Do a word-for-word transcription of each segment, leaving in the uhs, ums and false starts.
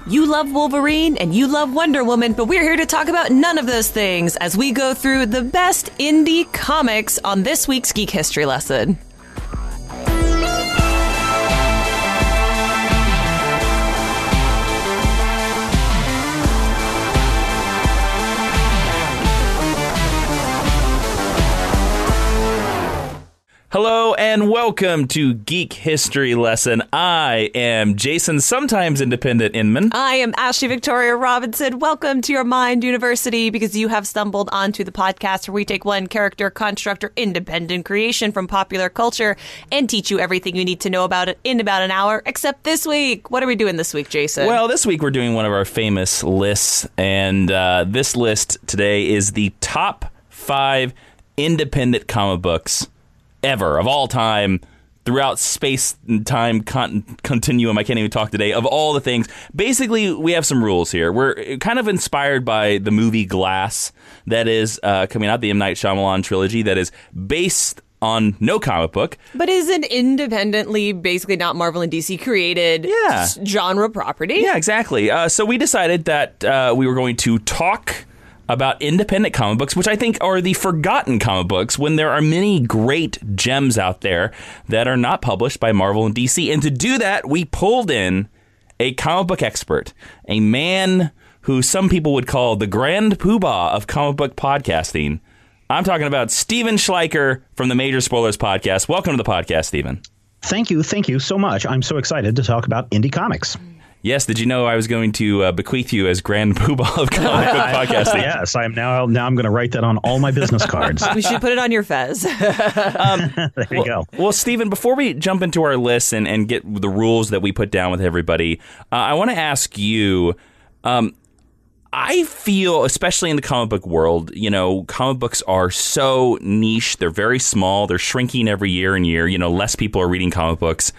You love Wolverine and you love Wonder Woman, but we're here to talk about none of those things as we go through the best indie comics on this week's Geek History Lesson. Hello and welcome to Geek History Lesson. I am Jason, sometimes independent Inman. I am Ashley Victoria Robinson. Welcome to your Mind University, because you have stumbled onto the podcast where we take one character, construct, or independent creation from popular culture and teach you everything you need to know about it in about an hour, except this week. What are we doing this week, Jason? Well, this week we're doing one of our famous lists, and uh, this list today is the top five independent comic books ever, of all time, throughout space and time con- continuum. I can't even talk today, of all the things. Basically, we have some rules here. We're kind of inspired by the movie Glass that is uh, coming out, the M. Night Shyamalan trilogy that is based on no comic book. But is an independently, basically not Marvel and D C created yeah. genre property. Yeah, exactly. Uh, so we decided that uh, we were going to talk about independent comic books, which I think are the forgotten comic books, when there are many great gems out there that are not published by Marvel and D C. And to do that, we pulled in a comic book expert, a man who some people would call the grand poobah of comic book podcasting. I'm talking about Steven Schleicher from the Major Spoilers Podcast. Welcome to the podcast, Steven. Thank you. Thank you so much. I'm so excited to talk about indie comics. Yes, did you know I was going to uh, bequeath you as grand poobah of comic book podcasting? Yes, I'm now. Now I'm going to write that on all my business cards. We should put it on your fez. um, there you well, go. Well, Steven, before we jump into our list and, and get the rules that we put down with everybody, uh, I want to ask you. Um, I feel, especially in the comic book world, you know, comic books are so niche. They're very small. They're shrinking every year and year. You know, less people are reading comic books.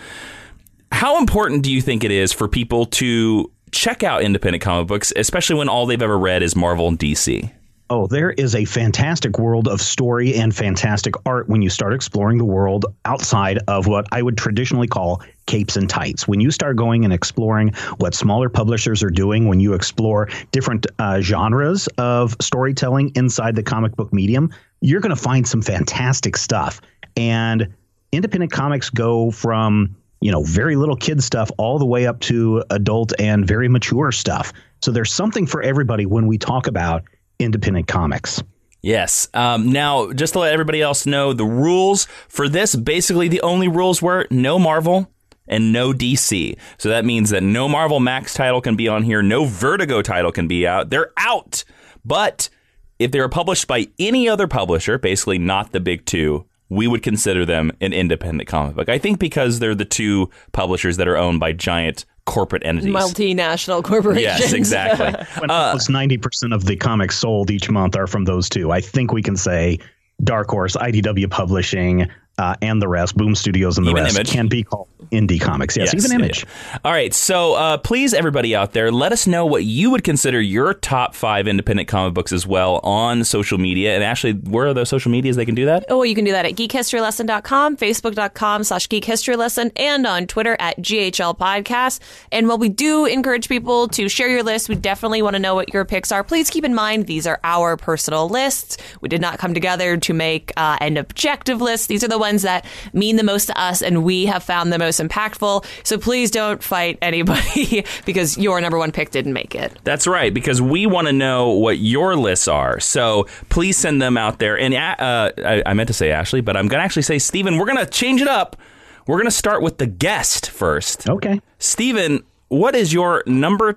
How important do you think it is for people to check out independent comic books, especially when all they've ever read is Marvel and D C? Oh, there is a fantastic world of story and fantastic art when you start exploring the world outside of what I would traditionally call capes and tights. When you start going and exploring what smaller publishers are doing, when you explore different uh, genres of storytelling inside the comic book medium, you're going to find some fantastic stuff. And independent comics go from, you know, very little kid stuff all the way up to adult and very mature stuff. So there's something for everybody when we talk about independent comics. Yes. Um, now, just to let everybody else know, the rules for this, basically the only rules were no Marvel and no D C. So that means that no Marvel Max title can be on here. No Vertigo title can be out. They're out. But if they were published by any other publisher, basically not the big two, we would consider them an independent comic book. I think because they're the two publishers that are owned by giant corporate entities. Multinational corporations. Yes, exactly. When uh, almost ninety percent of the comics sold each month are from those two, I think we can say Dark Horse, I D W Publishing, uh, and the rest, Boom Studios and the even rest, Image. Can be called indie comics. Yes, yes even Image. Yeah. All right. So uh, please, everybody out there, let us know what you would consider your top five independent comic books as well on social media. And Ashley, where are those social medias they can do that? Oh, you can do that at geek history lesson dot com, facebook dot com slash geek history lesson, and on Twitter at G H L Podcast. And while we do encourage people to share your list, we definitely want to know what your picks are. Please keep in mind, these are our personal lists. We did not come together to make uh, an objective list. These are the ones that mean the most to us and we have found the most impactful. So please don't fight anybody because your number one pick didn't make it. That's right, because we want to know what your lists are. So please send them out there. And uh, I, I meant to say Ashley, but I'm going to actually say Steven. We're going to change it up. We're going to start with the guest first. Okay. Steven, what is your number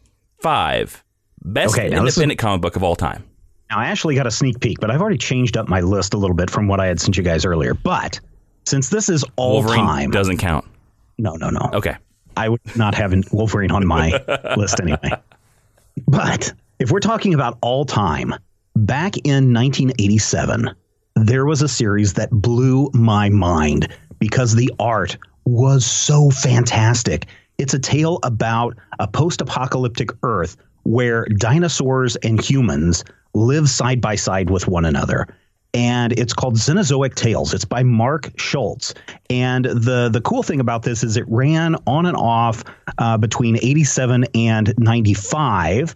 five best okay, independent is- comic book of all time? Now, I actually got a sneak peek, but I've already changed up my list a little bit from what I had sent you guys earlier. But since this is all Wolverine time, doesn't count. No, no, no. Okay. I would not have Wolverine on my list anyway. But if we're talking about all time, back in nineteen eighty-seven, there was a series that blew my mind because the art was so fantastic. It's a tale about a post-apocalyptic Earth where dinosaurs and humans live side by side with one another. and it's called Xenozoic Tales. It's by Mark Schultz. And the, the cool thing about this is it ran on and off uh, between eighty-seven and ninety-five.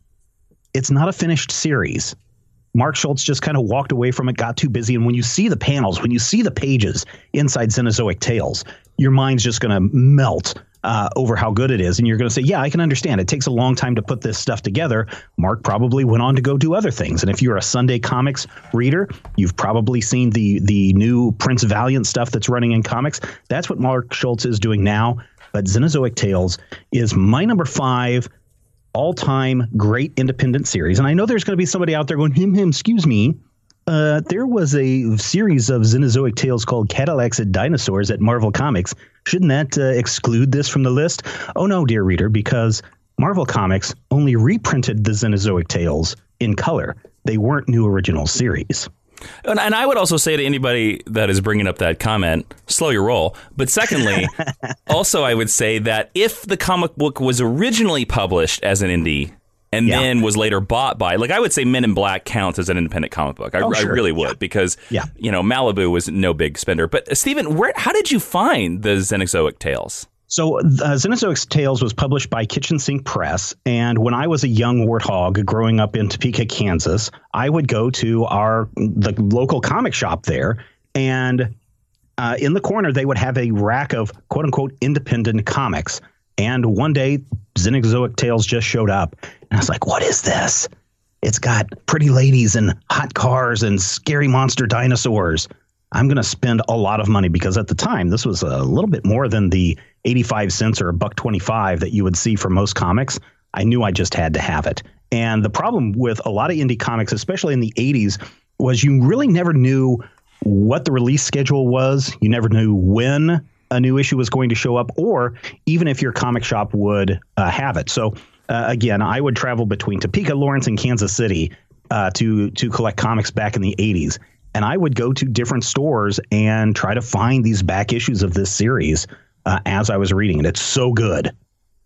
It's not a finished series. Mark Schultz just kind of walked away from it, got too busy. And when you see the panels, when you see the pages inside Xenozoic Tales, your mind's just going to melt uh, over how good it is. And you're going to say, yeah, I can understand. It takes a long time to put this stuff together. Mark probably went on to go do other things. And if you're a Sunday Comics reader, you've probably seen the the new Prince Valiant stuff that's running in comics. That's what Mark Schultz is doing now. But Xenozoic Tales is my number five all-time great independent series. And I know there's going to be somebody out there going, him, him, excuse me. Uh, there was a series of Xenozoic Tales called Cadillacs and Dinosaurs at Marvel Comics. Shouldn't that uh, exclude this from the list? Oh, no, dear reader, because Marvel Comics only reprinted the Xenozoic Tales in color. They weren't new original series. And, and I would also say to anybody that is bringing up that comment, slow your roll. But secondly, also I would say that if the comic book was originally published as an indie and yeah. then was later bought by, like I would say Men in Black counts as an independent comic book. I, oh, sure. I really would yeah. because, yeah. you know, Malibu was no big spender. But uh, Stephen, where, how did you find the Xenozoic Tales? So uh, Xenozoic Tales was published by Kitchen Sink Press. And when I was a young warthog growing up in Topeka, Kansas, I would go to our the local comic shop there. And uh, in the corner, they would have a rack of quote unquote independent comics. And one day, Xenozoic Tales just showed up. And I was like, what is this? It's got pretty ladies and hot cars and scary monster dinosaurs. I'm going to spend a lot of money because at the time, this was a little bit more than the eighty-five cents or a buck twenty-five that you would see for most comics. I knew I just had to have it. And the problem with a lot of indie comics, especially in the eighties, was you really never knew what the release schedule was. You never knew when a new issue was going to show up, or even if your comic shop would uh, have it. So uh, again, I would travel between Topeka, Lawrence, and Kansas City uh, to to collect comics back in the eighties. And I would go to different stores and try to find these back issues of this series uh, as I was reading it. It's so good.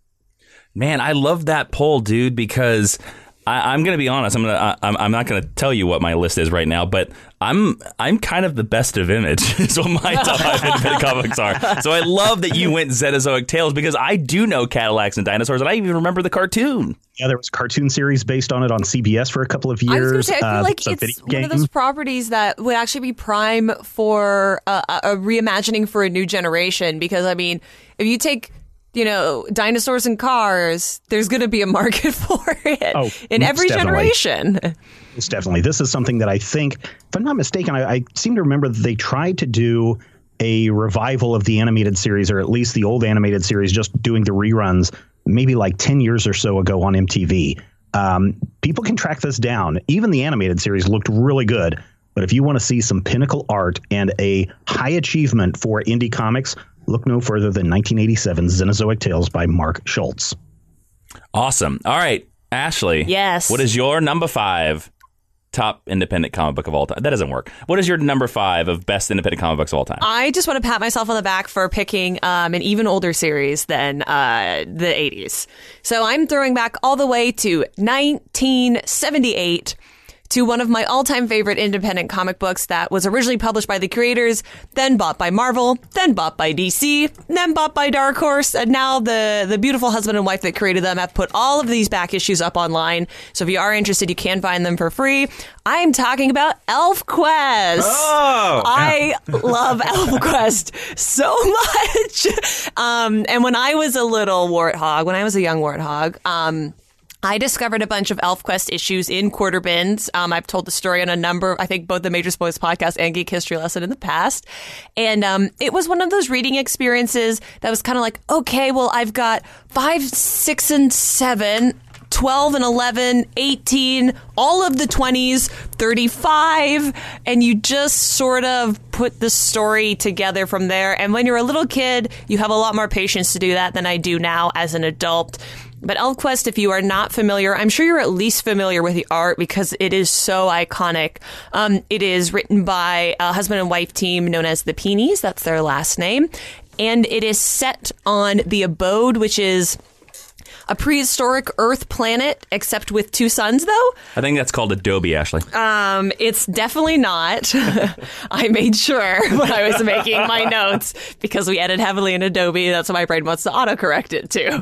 Man, I love that poll, dude, because I, I'm going to be honest. I'm gonna. I'm, I'm not going to tell you what my list is right now, but I'm I'm kind of the best of Image is what my top five independent comics are. So I love that you went Xenozoic Tales because I do know Cadillacs and Dinosaurs, and I even remember the cartoon. Yeah, there was a cartoon series based on it on C B S for a couple of years. I was going to say, I feel uh, like it's one of those properties that would actually be prime for uh, a reimagining for a new generation. Because, I mean, if you take, you know, dinosaurs and cars, there's going to be a market for it oh, in every definitely. generation. It's definitely. This is something that I think, if I'm not mistaken, I, I seem to remember that they tried to do a revival of the animated series, or at least the old animated series, just doing the reruns maybe like ten years or so ago on M T V. Um, people can track this down. Even the animated series looked really good. But if you want to see some pinnacle art and a high achievement for indie comics, look no further than nineteen eighty-seven's Xenozoic Tales by Mark Schultz. Awesome. All right, Ashley. Yes. What is your number five top independent comic book of all time? That doesn't work. What is your number five of best independent comic books of all time? I just want to pat myself on the back for picking um, an even older series than uh, the eighties. So I'm throwing back all the way to nineteen seventy-eight to one of my all-time favorite independent comic books that was originally published by the creators, then bought by Marvel, then bought by D C, then bought by Dark Horse, and now the, the beautiful husband and wife that created them have put all of these back issues up online. So if you are interested, you can find them for free. I'm talking about ElfQuest. Oh! I love ElfQuest so much. Um, and when I was a little warthog, when I was a young warthog, um, I discovered a bunch of ElfQuest issues in quarter bins. Um, I've told the story on a number, I think both the Major Spoilers podcast and Geek History Lesson in the past. And um, it was one of those reading experiences that was kind of like, okay, well, I've got five, six, and seven, twelve and eleven, eighteen, all of the twenties, thirty-five, and you just sort of put the story together from there. And when you're a little kid, you have a lot more patience to do that than I do now as an adult. But ElfQuest, if you are not familiar, I'm sure you're at least familiar with the art because it is so iconic. Um, it is written by a husband and wife team known as the Peenies. That's their last name. And it is set on the Abode, which is a prehistoric Earth planet, except with two suns, though. I think that's called Adobe, Ashley. Um, it's definitely not. I made sure when I was making my notes, because we edit heavily in Adobe. That's what my brain wants to autocorrect it to.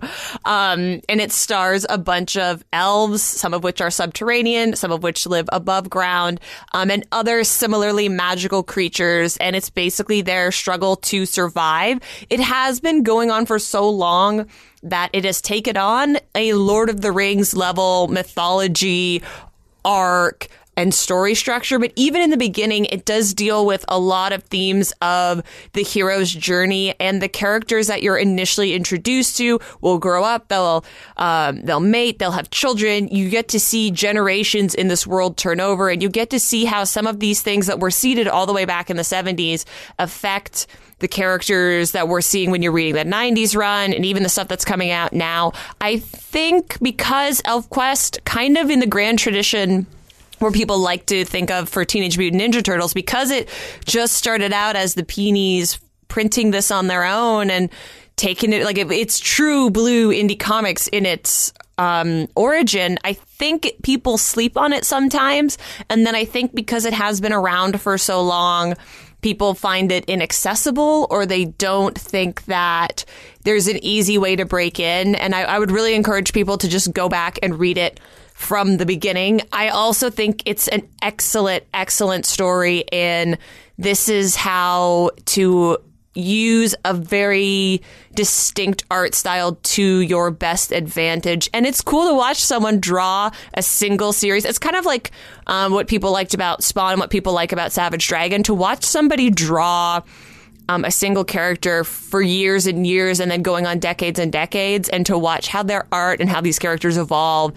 Um, and it stars a bunch of elves, some of which are subterranean, some of which live above ground, um, and other similarly magical creatures. And it's basically their struggle to survive. It has been going on for so long that it has taken on a Lord of the Rings level mythology arc and story structure. But even in the beginning, it does deal with a lot of themes of the hero's journey, and the characters that you're initially introduced to will grow up. They'll, um, they'll mate. They'll have children. You get to see generations in this world turn over, and you get to see how some of these things that were seeded all the way back in the seventies affect the characters that we're seeing when you're reading the nineties run, and even the stuff that's coming out now. I think because ElfQuest, kind of in the grand tradition where people like to think of for Teenage Mutant Ninja Turtles, because it just started out as the Peonies printing this on their own and taking it, like, it's true blue indie comics in its um, origin. I think people sleep on it sometimes. And then I think because it has been around for so long, people find it inaccessible, or they don't think that there's an easy way to break in. And I, I would really encourage people to just go back and read it from the beginning. I also think it's an excellent, excellent story, and this is how to use a very distinct art style to your best advantage. And it's cool to watch someone draw a single series. It's kind of like um, what people liked about Spawn and what people like about Savage Dragon, to watch somebody draw um, a single character for years and years and then going on decades and decades, and to watch how their art and how these characters evolve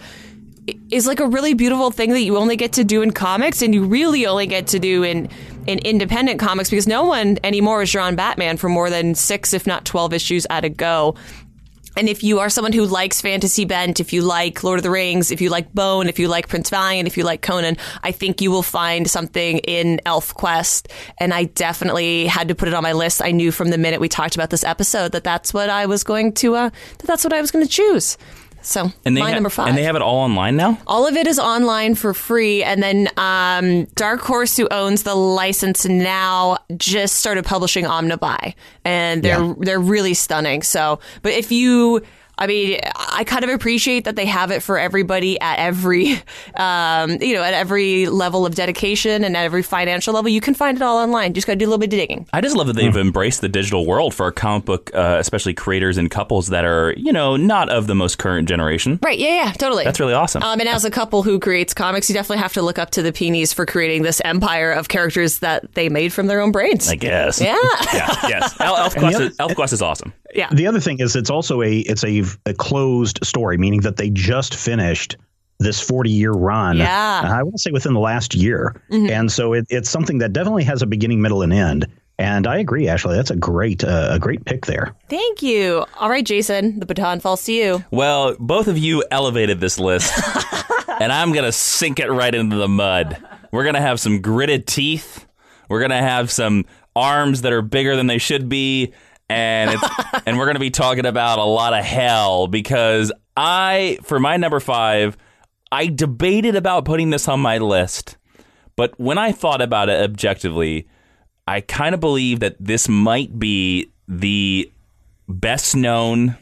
is like a really beautiful thing that you only get to do in comics, and you really only get to do in in independent comics, because no one anymore is drawing Batman for more than six, if not twelve issues at a go. And if you are someone who likes fantasy bent, if you like Lord of the Rings, if you like Bone, if you like Prince Valiant, if you like Conan, I think you will find something in ElfQuest. And I definitely had to put it on my list. I knew from the minute we talked about this episode that that's what I was going to, uh, that that's what I was going to choose. So, and my ha- number five. And they have it all online now? All of it is online for free. And then um, Dark Horse, who owns the license now, just started publishing Omnibuy. And they're yeah. they're really stunning. So, but if you... I mean, I kind of appreciate that they have it for everybody at every, um, you know, at every level of dedication and at every financial level. You can find it all online. Just got to do a little bit of digging. I just love that they've mm. embraced the digital world for comic book, uh, especially creators and couples that are, you know, not of the most current generation. Right. Yeah, yeah, totally. That's really awesome. Um, and as a couple who creates comics, you definitely have to look up to the Peonies for creating this empire of characters that they made from their own brains. I guess. Yeah. yeah yes. El- ElfQuest, is, ElfQuest is awesome. Yeah. The other thing is it's also a it's a, a closed story, meaning that they just finished this forty year run. Yeah. I want to say within the last year. Mm-hmm. And so it, it's something that definitely has a beginning, middle, and end. And I agree, Ashley. That's a great uh, a great pick there. Thank you. All right, Jason, the baton falls to you. Well, both of you elevated this list, and I'm going to sink it right into the mud. We're going to have some gritted teeth. We're going to have some arms that are bigger than they should be. And it's, and we're going to be talking about a lot of hell, because I, for my number five, I debated about putting this on my list. But when I thought about it objectively, I kind of believe that this might be the best known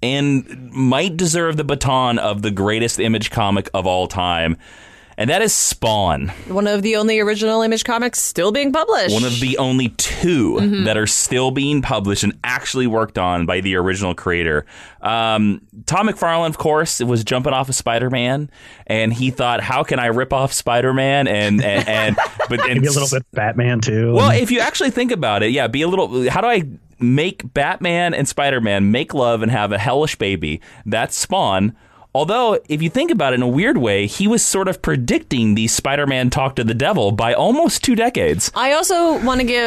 and might deserve the baton of the greatest Image comic of all time. And that is Spawn. One of the only original Image comics still being published. One of the only two mm-hmm. that are still being published and actually worked on by the original creator. Um, Todd McFarlane, of course, was jumping off of Spider-Man, and he thought, how can I rip off Spider-Man? And, and, and but and, maybe a little bit Batman, too. Well, if you actually think about it, yeah, be a little, how do I make Batman and Spider-Man make love and have a hellish baby? That's Spawn. Although, if you think about it in a weird way, he was sort of predicting the Spider-Man talk to the devil by almost two decades. I also want to give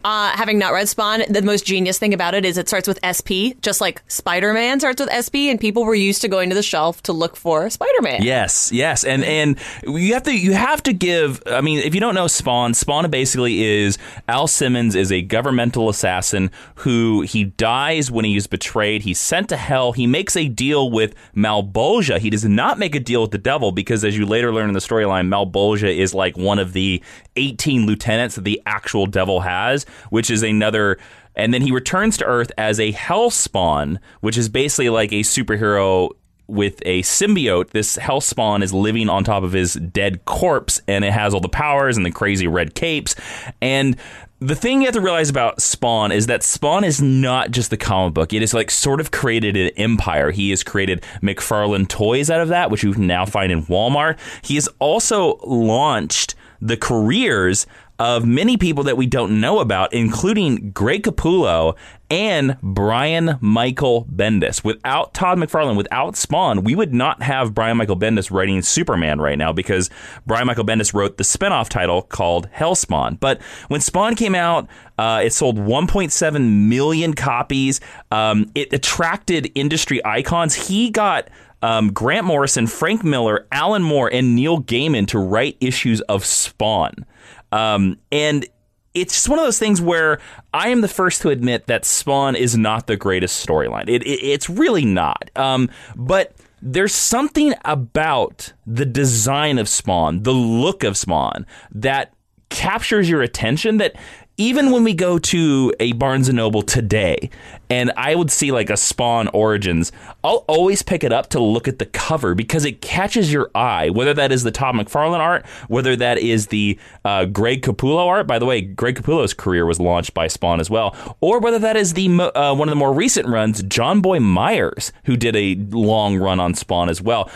Uh, having not read Spawn, the most genius thing about it is it starts with S P, just like Spider-Man starts with S P, and people were used to going to the shelf to look for Spider-Man. Yes, yes, and and you have to you have to give. I mean, if you don't know Spawn, Spawn basically is Al Simmons is a governmental assassin who he dies when he is betrayed. He's sent to hell. He makes a deal with Malebolgia. He does not make a deal with the devil because, as you later learn in the storyline, Malebolgia is like one of the eighteen lieutenants that the actual devil has, which is another. And then he returns to Earth as a Hellspawn, which is basically like a superhero with a symbiote. This Hellspawn is living on top of his dead corpse, and it has all the powers and the crazy red capes. And the thing you have to realize about Spawn is that Spawn is not just the comic book. It is like sort of created an empire. He has created McFarlane Toys out of that, which you can now find in Walmart. He has also launched the careers of many people that we don't know about, including Greg Capullo and Brian Michael Bendis. Without Todd McFarlane, without Spawn, we would not have Brian Michael Bendis writing Superman right now, because Brian Michael Bendis wrote the spinoff title called Hellspawn. But when Spawn came out, uh, it sold one point seven million copies. Um, it attracted industry icons. He got Um, Grant Morrison, Frank Miller, Alan Moore, and Neil Gaiman to write issues of Spawn. Um, and it's just one of those things where I am the first to admit that Spawn is not the greatest storyline. It, it, it's really not. Um, but there's something about the design of Spawn, the look of Spawn, that captures your attention, that even when we go to a Barnes and Noble today, and I would see like a Spawn Origins, I'll always pick it up to look at the cover because it catches your eye, whether that is the Todd McFarlane art, whether that is the uh, Greg Capullo art. By the way, Greg Capullo's career was launched by Spawn as well. Or whether that is the uh, one of the more recent runs, John Boy Myers, who did a long run on Spawn as well.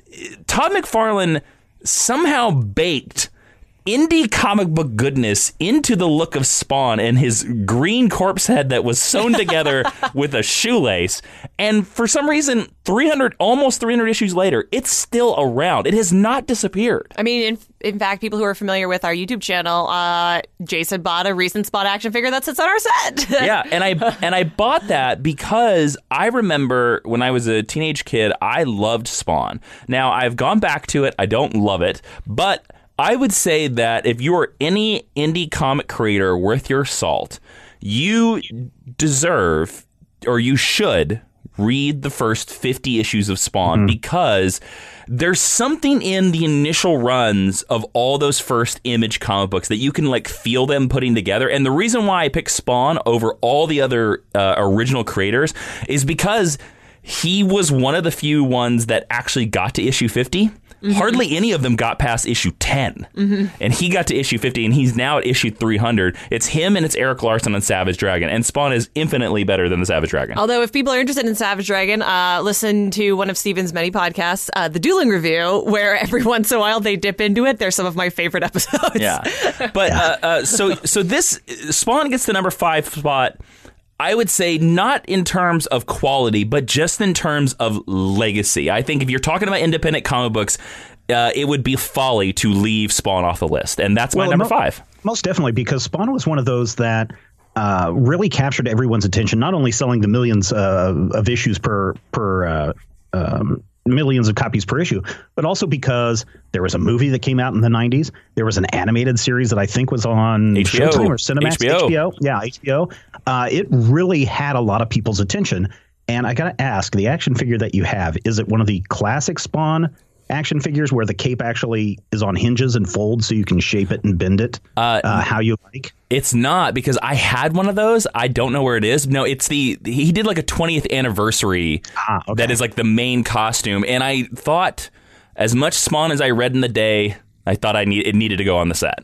Todd McFarlane somehow baked indie comic book goodness into the look of Spawn and his green corpse head that was sewn together with a shoelace. And for some reason, three hundred, almost three hundred issues later, it's still around. It has not disappeared. I mean, in, in fact, people who are familiar with our YouTube channel, uh, Jason bought a recent Spawn action figure that sits on our set. Yeah, and I and I bought that because I remember when I was a teenage kid, I loved Spawn. Now, I've gone back to it. I don't love it, but I would say that if you are any indie comic creator worth your salt, you deserve, or you should, read the first fifty issues of Spawn, mm-hmm. because there's something in the initial runs of all those first Image comic books that you can like feel them putting together. And the reason why I picked Spawn over all the other uh, original creators is because he was one of the few ones that actually got to issue fifty. Mm-hmm. Hardly any of them got past issue ten. Mm-hmm. And he got to issue fifty, and he's now at issue three hundred. It's him and it's Eric Larson on Savage Dragon. And Spawn is infinitely better than the Savage Dragon. Although, if people are interested in Savage Dragon, uh, listen to one of Steven's many podcasts, uh, The Dueling Review, where every once in a while they dip into it. They're some of my favorite episodes. Yeah. But uh, uh, so so this Spawn gets the number five spot. I would say not in terms of quality, but just in terms of legacy. I think if you're talking about independent comic books, uh, it would be folly to leave Spawn off the list. And that's my well, number mo- five. Most definitely, because Spawn was one of those that uh, really captured everyone's attention, not only selling the millions uh, of issues per per uh, um, millions of copies per issue, but also because there was a movie that came out in the nineties. There was an animated series that I think was on H B O. Showtime or Cinemax. H B O. H B O. Yeah, H B O. Uh, it really had a lot of people's attention. And I got to ask, the action figure that you have, is it one of the classic Spawn action figures where the cape actually is on hinges and folds so you can shape it and bend it uh, uh, how you like? It's not, because I had one of those. I don't know where it is. No, it's the he did like a twentieth anniversary ah, okay. that is like the main costume. And I thought, as much Spawn as I read in the day, I thought I need it needed to go on the set.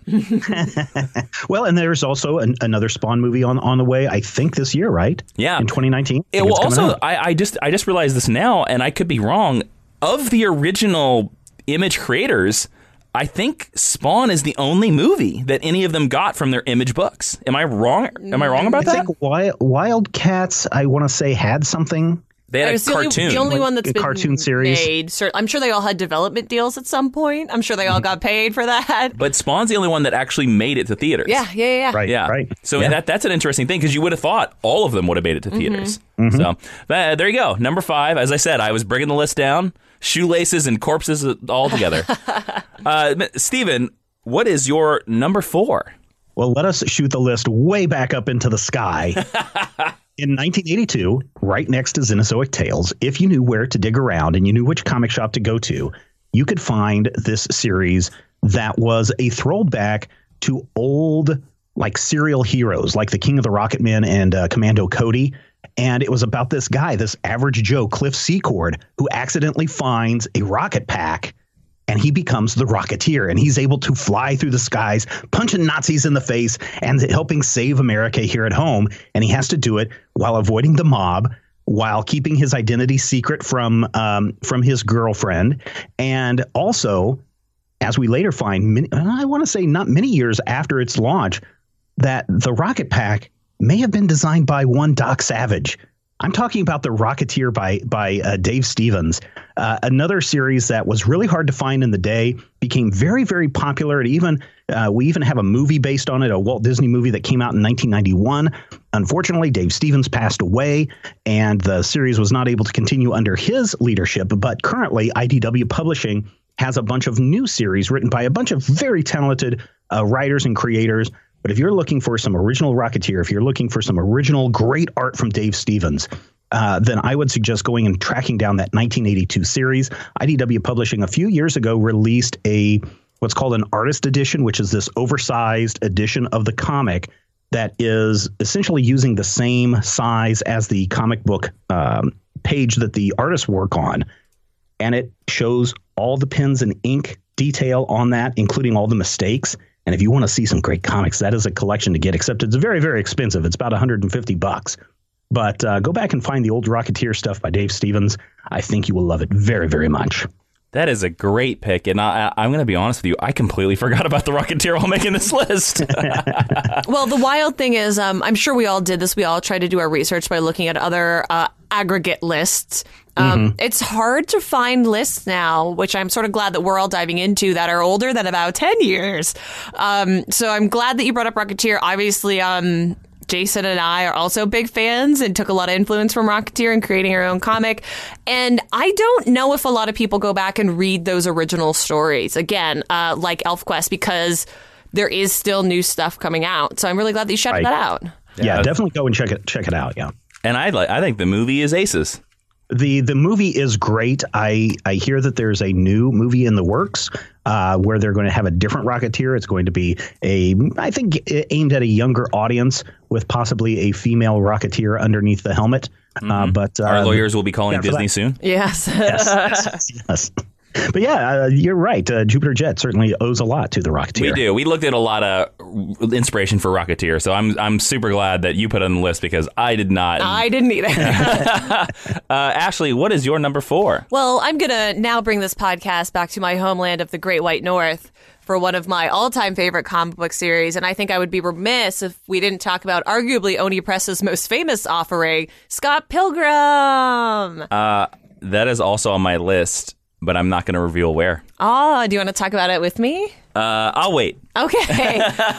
Well, and there's also an, another Spawn movie on on the way, I think this year, right? Yeah, in twenty nineteen. It will also. I, I just I just realized this now, and I could be wrong. Of the original Image creators, I think Spawn is the only movie that any of them got from their Image books. Am I wrong? Am I wrong about I that? think Wild, Wildcats, I want to say, had something. They had a It's the only, cartoon. the only Like one that's a been cartoon series. made. Cer- I'm sure they all had development deals at some point. I'm sure they all got paid for that. But Spawn's the only one that actually made it to theaters. Yeah, yeah, yeah. Right, Yeah. right. So Yeah. that that's an interesting thing because you would have thought all of them would have made it to theaters. Mm-hmm. So uh, there you go. Number five. As I said, I was bringing the list down. Shoelaces and corpses all together. uh, Stephen, what is your number four? Well, let us shoot the list way back up into the sky. In nineteen eighty-two, right next to Xenozoic Tales, if you knew where to dig around and you knew which comic shop to go to, you could find this series that was a throwback to old, like, serial heroes, like the King of the Rocket Men and uh, Commando Cody. And it was about this guy, this average Joe, Cliff Secord, who accidentally finds a rocket pack. And he becomes the Rocketeer, and he's able to fly through the skies, punching Nazis in the face and helping save America here at home. And he has to do it while avoiding the mob, while keeping his identity secret from um, from his girlfriend. And also, as we later find, many, I want to say not many years after its launch, that the Rocket Pack may have been designed by one Doc Savage. I'm talking about The Rocketeer by by uh, Dave Stevens, uh, another series that was really hard to find in the day, became very, very popular. It even uh, we even have a movie based on it, a Walt Disney movie that came out in nineteen ninety-one. Unfortunately, Dave Stevens passed away, and the series was not able to continue under his leadership. But currently, I D W Publishing has a bunch of new series written by a bunch of very talented uh, writers and creators. But if you're looking for some original Rocketeer, if you're looking for some original great art from Dave Stevens, uh, then I would suggest going and tracking down that nineteen eighty-two series. I D W Publishing a few years ago released a what's called an artist edition, which is this oversized edition of the comic that is essentially using the same size as the comic book um, page that the artists work on. And it shows all the pens and ink detail on that, including all the mistakes. And if you want to see some great comics, that is a collection to get, except it's very, very expensive. It's about one hundred fifty bucks. But uh, go back and find the old Rocketeer stuff by Dave Stevens. I think you will love it very, very much. That is a great pick. And I, I'm going to be honest with you. I completely forgot about the Rocketeer while making this list. Well, the wild thing is, um, I'm sure we all did this. We all tried to do our research by looking at other uh, aggregate lists. Um, mm-hmm. It's hard to find lists now, which I'm sort of glad that we're all diving into, that are older than about ten years. Um, so I'm glad that you brought up Rocketeer. Obviously, um, Jason and I are also big fans and took a lot of influence from Rocketeer in creating our own comic. And I don't know if a lot of people go back and read those original stories, again, uh, like ElfQuest, because there is still new stuff coming out. So I'm really glad that you shouted right. that out. Yeah, yeah, definitely go and check it check it out. Yeah. And I like I think the movie is aces. The the movie is great. I, I hear that there's a new movie in the works uh, where they're going to have a different Rocketeer. It's going to be a, I think, aimed at a younger audience with possibly a female Rocketeer underneath the helmet. Mm-hmm. Uh, but uh, our lawyers will be calling yeah, Disney soon. Yes. yes, yes, yes. But yeah, uh, you're right. Uh, Jupiter Jet certainly owes a lot to the Rocketeer. We do. We looked at a lot of inspiration for Rocketeer, so I'm I'm super glad that you put it on the list because I did not. I didn't either. uh, Ashley, what is your number four? Well, I'm going to now bring this podcast back to my homeland of the Great White North for one of my all-time favorite comic book series, and I think I would be remiss if we didn't talk about arguably Oni Press's most famous offering, Scott Pilgrim. Uh, that is also on my list, but I'm not going to reveal where. Oh, do you want to talk about it with me? Uh, I'll wait. Okay.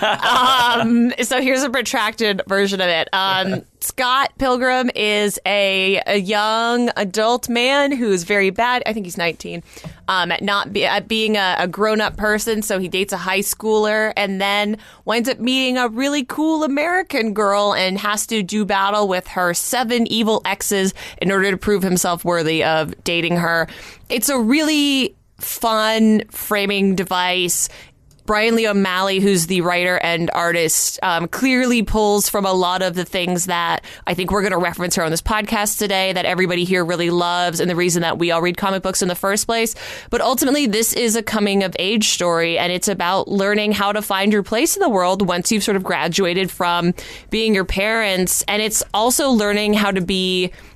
um, so here's a protracted version of it. Um, Scott Pilgrim is a, a young adult man who's very bad. I think he's nineteen. Um, at not be, at being a, a grown-up person, so he dates a high schooler and then winds up meeting a really cool American girl and has to do battle with her seven evil exes in order to prove himself worthy of dating her. It's a really fun framing device. Brian Lee O'Malley, who's the writer and artist, um, clearly pulls from a lot of the things that I think we're going to reference here on this podcast today that everybody here really loves and the reason that we all read comic books in the first place. But ultimately, this is a coming of age story, and it's about learning how to find your place in the world once you've sort of graduated from being your parents. And it's also learning how to be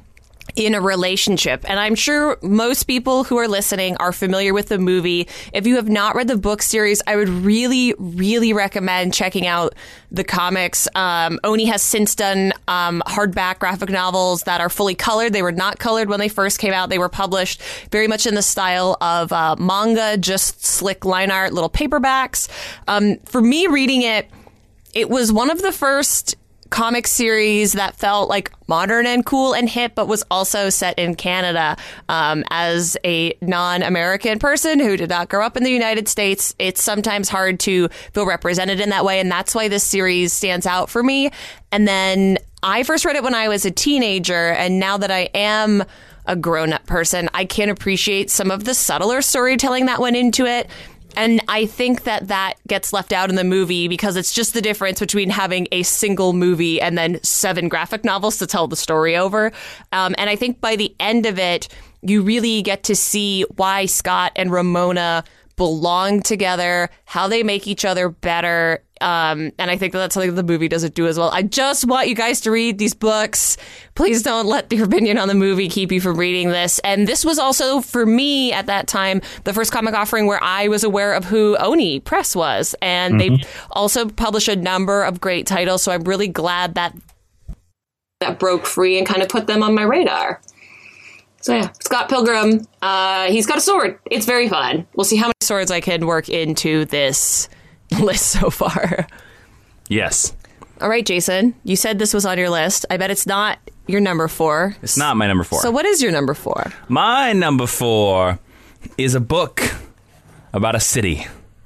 in a relationship. And I'm sure most people who are listening are familiar with the movie. If you have not read the book series, I would really, really recommend checking out the comics. Um, Oni has since done um, hardback graphic novels that are fully colored. They were not colored when they first came out. They were published very much in the style of uh, manga, just slick line art, little paperbacks. Um, for me, reading it, it was one of the first comic series that felt like modern and cool and hip, but was also set in Canada. Um, as a non-American person who did not grow up in the United States, it's sometimes hard to feel represented in that way, and that's why this series stands out for me. And then I first read it when I was a teenager, and now that I am a grown-up person, I can appreciate some of the subtler storytelling that went into it. And I think that that gets left out in the movie because it's just the difference between having a single movie and then seven graphic novels to tell the story over. Um, and I think by the end of it, you really get to see why Scott and Ramona belong together, how they make each other better. Um, and I think that that's something the movie doesn't do as well. I just want you guys to read these books. Please don't let your opinion on the movie keep you from reading this. And this was also, for me at that time, the first comic offering where I was aware of who Oni Press was. And mm-hmm. they also published a number of great titles. So I'm really glad that that broke free and kind of put them on my radar. So yeah, Scott Pilgrim, uh, he's got a sword. It's very fun. We'll see how many swords I can work into this list so far. Yes. All right, Jason, you said this was on your list. I bet it's not your number four. It's not my number four. So what is your number four? My number four is a book about a city.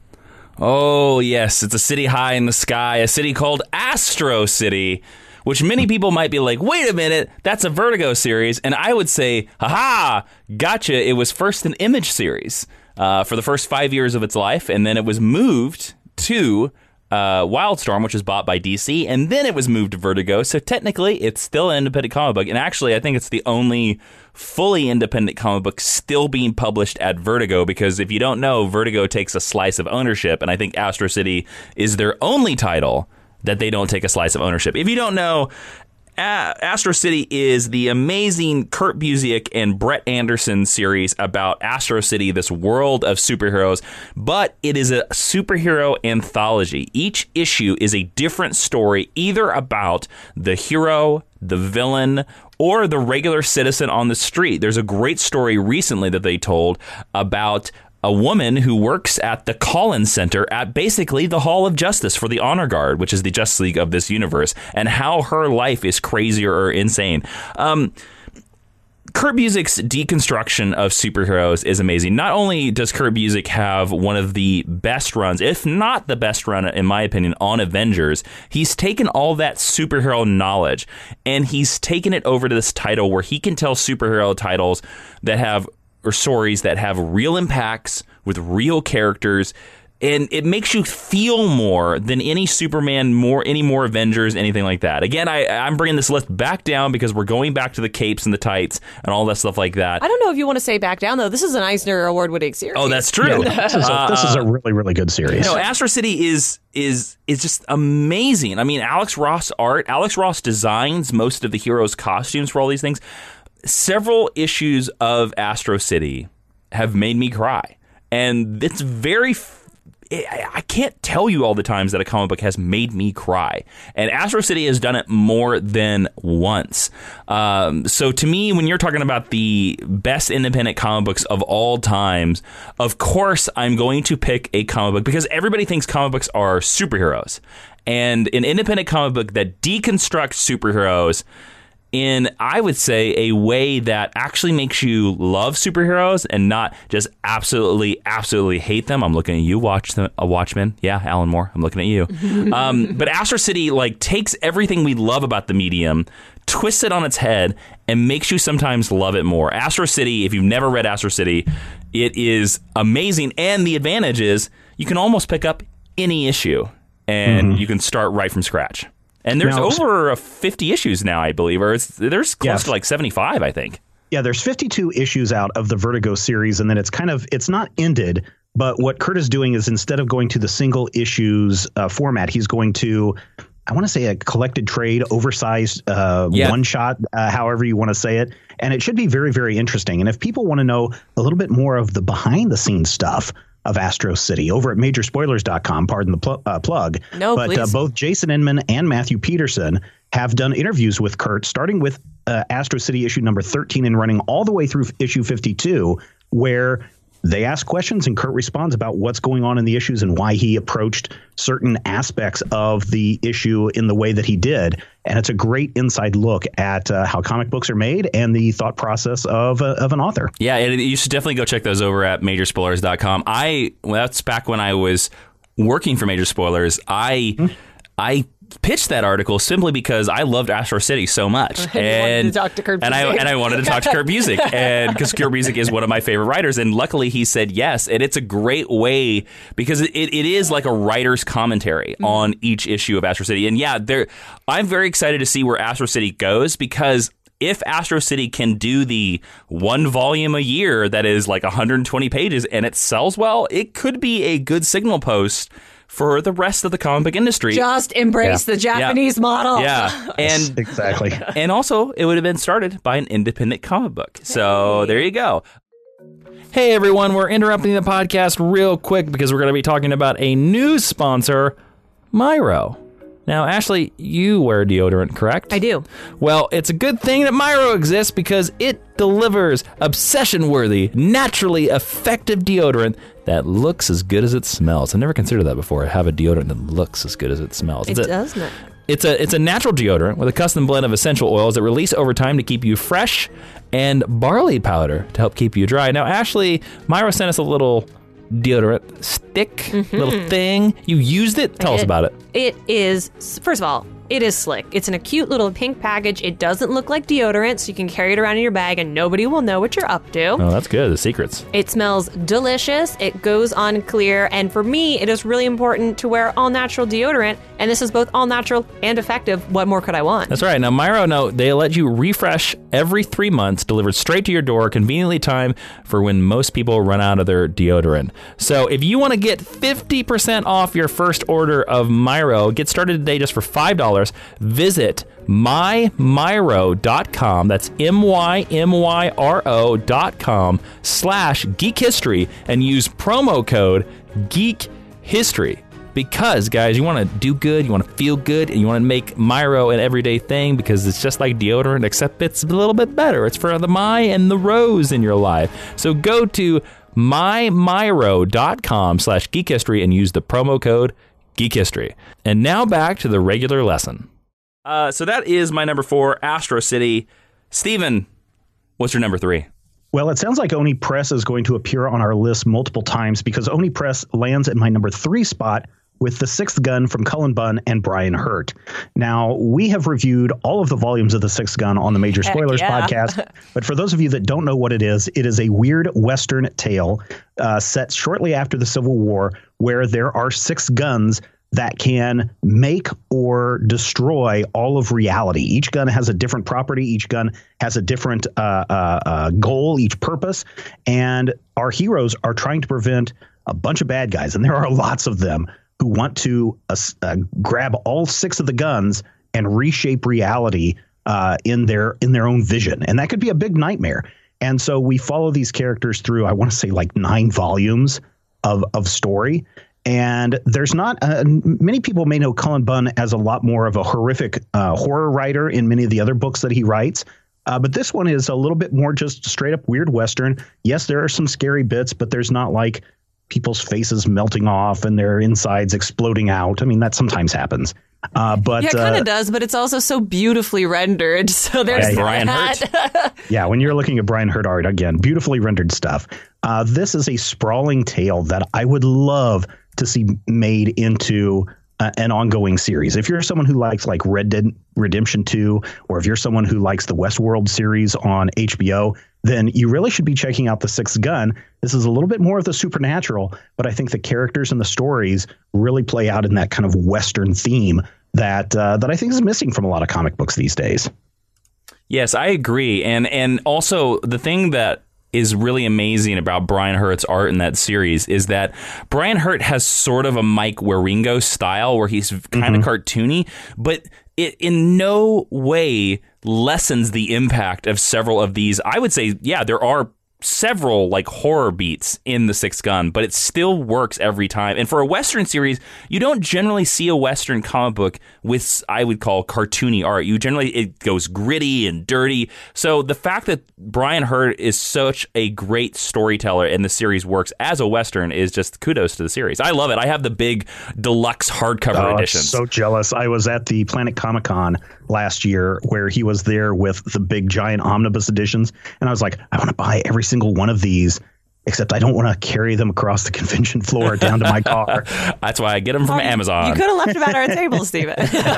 Oh, yes, it's a city high in the sky, a city called Astro City, which many people might be like, wait a minute, that's a Vertigo series. And I would say, haha, gotcha. It was first an Image series uh, for the first five years of its life. And then it was moved to uh, Wildstorm, which was bought by D C. And then it was moved to Vertigo. So technically, it's still an independent comic book. And actually, I think it's the only fully independent comic book still being published at Vertigo. Because if you don't know, Vertigo takes a slice of ownership. And I think Astro City is their only title that they don't take a slice of ownership. If you don't know, A- Astro City is the amazing Kurt Busiek and Brett Anderson series about Astro City, this world of superheroes, but it is a superhero anthology. Each issue is a different story, either about the hero, the villain, or the regular citizen on the street. There's a great story recently that they told about a woman who works at the Collins Center at basically the Hall of Justice for the Honor Guard, which is the Justice League of this universe, and how her life is crazy or insane. Um, Kurt Busiek's deconstruction of superheroes is amazing. Not only does Kurt Busiek have one of the best runs, if not the best run, in my opinion, on Avengers, he's taken all that superhero knowledge and he's taken it over to this title where he can tell superhero titles that have or stories that have real impacts with real characters, and it makes you feel more than any Superman, more any more Avengers, anything like that. Again, I, I'm bringing this list back down because we're going back to the capes and the tights and all that stuff like that. I don't know if you want to say back down, though. This is an Eisner Award-winning series. Oh, that's true. Yeah, this, is a, this is a really, really good series. No, Astro City is is is just amazing. I mean, Alex Ross art, Alex Ross designs most of the heroes' costumes for all these things. Several issues of Astro City have made me cry. And it's very... I can't tell you all the times that a comic book has made me cry. And Astro City has done it more than once. Um, so to me, when you're talking about the best independent comic books of all times, of course I'm going to pick a comic book because everybody thinks comic books are superheroes. And an independent comic book that deconstructs superheroes in, I would say, a way that actually makes you love superheroes and not just absolutely, absolutely hate them. I'm looking at you, watch the, a Watchmen. Yeah, Alan Moore, I'm looking at you. um, but Astro City like takes everything we love about the medium, twists it on its head, and makes you sometimes love it more. Astro City, if you've never read Astro City, it is amazing. And the advantage is you can almost pick up any issue and mm-hmm. you can start right from scratch. And there's now, over fifty issues now, I believe, or it's, there's close yeah. to like seventy-five, I think. Yeah, there's fifty-two issues out of the Vertigo series, and then it's kind of, it's not ended, but what Kurt is doing is instead of going to the single issues uh, format, he's going to, I want to say a collected trade, oversized uh, yeah. one shot, uh, however you want to say it. And it should be very, very interesting. And if people want to know a little bit more of the behind the scenes stuff of Astro City, over at major spoilers dot com, pardon the pl- uh, plug. No, but uh, both Jason Inman and Matthew Peterson have done interviews with Kurt, starting with uh, Astro City issue number thirteen and running all the way through issue fifty-two, where they ask questions and Kurt responds about what's going on in the issues and why he approached certain aspects of the issue in the way that he did. And it's a great inside look at uh, how comic books are made and the thought process of uh, of an author. Yeah, and you should definitely go check those over at major spoilers dot com. I well, that's back when I was working for Major Spoilers. I mm-hmm. I pitched that article simply because I loved Astro City so much, and to talk to Kurt and I and I wanted to talk to Kurt Busiek, and because Kurt Busiek is one of my favorite writers, and luckily he said yes, and it's a great way because it, it is like a writer's commentary mm-hmm. on each issue of Astro City, and yeah, there I'm very excited to see where Astro City goes because if Astro City can do the one volume a year that is like one hundred twenty pages and it sells well, it could be a good signal post for the rest of the comic book industry. Just embrace yeah. the Japanese yeah. model. Yeah. And exactly. And also, it would have been started by an independent comic book. So hey. There you go. Hey, everyone. We're interrupting the podcast real quick because we're going to be talking about a new sponsor, Myro. Now, Ashley, you wear deodorant, correct? I do. Well, it's a good thing that Myro exists because it delivers obsession-worthy, naturally effective deodorant that looks as good as it smells. I never considered that before. I have a deodorant that looks as good as it smells. It it's does not. It's a it's a natural deodorant with a custom blend of essential oils that release over time to keep you fresh and barley powder to help keep you dry. Now, Ashley, Myro sent us a little deodorant stick, mm-hmm. little thing. You used it? Tell it, us about it. It is, first of all, it is slick. It's in a cute little pink package. It doesn't look like deodorant, so you can carry it around in your bag and nobody will know what you're up to. Oh, that's good. The secrets. It smells delicious. It goes on clear. And for me, it is really important to wear all natural deodorant. And this is both all natural and effective. What more could I want? That's right. Now, Myro, no, they let you refresh every three months, delivered straight to your door, conveniently timed for when most people run out of their deodorant. So if you want to get fifty percent off your first order of Myro, get started today just for five dollars. Visit my myro dot com. That's M Y M Y R O dot com slash geek history and use promo code geek history. Because, guys, you want to do good, you want to feel good, and you want to make Myro an everyday thing because it's just like deodorant, except it's a little bit better. It's for the my and the rose in your life. So go to my myro dot com slash geek history and use the promo code geek history. And now back to the regular lesson. Uh, so that is my number four, Astro City. Steven, what's your number three? Well, it sounds like Oni Press is going to appear on our list multiple times because Oni Press lands at my number three spot with The Sixth Gun from Cullen Bunn and Brian Hurt. Now, we have reviewed all of the volumes of The Sixth Gun on the Major Spoilers yeah. podcast, but for those of you that don't know what it is, it is a weird Western tale uh, set shortly after the Civil War where there are six guns that can make or destroy all of reality. Each gun has a different property. Each gun has a different uh, uh, uh, goal, each purpose. And our heroes are trying to prevent a bunch of bad guys, and there are lots of them, who want to uh, uh, grab all six of the guns and reshape reality uh, in their in their own vision. And that could be a big nightmare. And so we follow these characters through, I want to say, like nine volumes of, of story. And there's not uh, many people may know Cullen Bunn as a lot more of a horrific uh, horror writer in many of the other books that he writes. Uh, but this one is a little bit more just straight up weird Western. Yes, there are some scary bits, but there's not like people's faces melting off and their insides exploding out. I mean, that sometimes happens. Uh, but yeah, it kind of uh, does, but it's also so beautifully rendered. So there's yeah, Brian that. Hurt. Yeah, when you're looking at Brian Hurt art, again, beautifully rendered stuff. Uh, this is a sprawling tale that I would love to see made into uh, an ongoing series. If you're someone who likes like Red Dead Redemption two, or if you're someone who likes the Westworld series on H B O, then you really should be checking out The Sixth Gun. This is a little bit more of the supernatural, but I think the characters and the stories really play out in that kind of Western theme that uh, that I think is missing from a lot of comic books these days. Yes, I agree. And and also the thing that is really amazing about Brian Hurt's art in that series is that Brian Hurt has sort of a Mike Wieringo style where he's kind of mm-hmm. cartoony, but it in no way lessens the impact of several of these. I would say, yeah, there are several like horror beats in the Sixth Gun, but it still works every time. And for a Western series, you don't generally see a Western comic book with, I would call, cartoony art. You generally, it goes gritty and dirty. So the fact that Brian Hurd is such a great storyteller and the series works as a Western is just kudos to the series. I love it. I have the big deluxe hardcover oh, editions. I'm so jealous. I was at the Planet Comic Con last year where he was there with the big giant omnibus editions. And I was like, I want to buy every single one of these, except I don't want to carry them across the convention floor down to my car. That's why I get them from um, Amazon. You could have left them at our table, Stephen.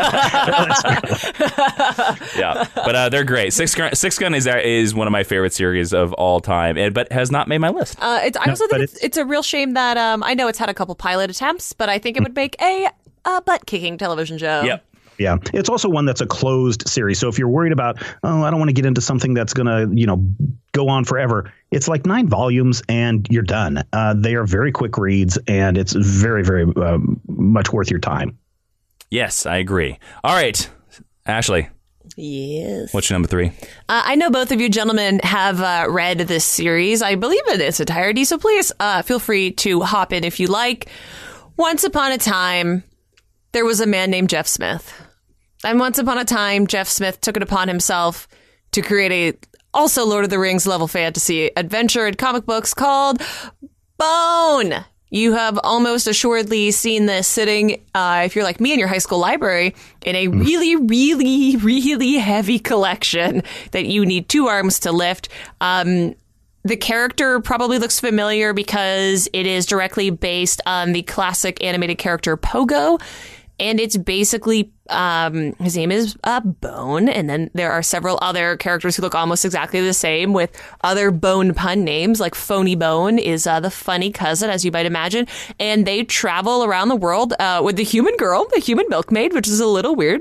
Yeah, but uh, they're great. Six Gun, Six Gun is is one of my favorite series of all time, and, but has not made my list. Uh, it's, I no, also think it's, it's, it's a real shame that um, I know it's had a couple pilot attempts, but I think it would make a, a butt-kicking television show. Yep. Yeah, it's also one that's a closed series. So if you're worried about, oh, I don't want to get into something that's going to, you know, go on forever, it's like nine volumes and you're done. Uh, they are very quick reads and it's very, very um, much worth your time. Yes, I agree. All right, Ashley. Yes. What's your number three? Uh, I know both of you gentlemen have uh, read this series. I believe in its entirety, so please uh, feel free to hop in if you like. Once upon a time, there was a man named Jeff Smith. And once upon a time, Jeff Smith took it upon himself to create a also Lord of the Rings level fantasy adventure in comic books called Bone. You have almost assuredly seen this sitting, uh, if you're like me in your high school library, in a really, really, really heavy collection that you need two arms to lift. Um, the character probably looks familiar because it is directly based on the classic animated character Pogo. And it's basically, um, his name is uh, Bone. And then there are several other characters who look almost exactly the same with other bone pun names, like Phony Bone is uh, the funny cousin, as you might imagine. And they travel around the world uh, with the human girl, the human milkmaid, which is a little weird,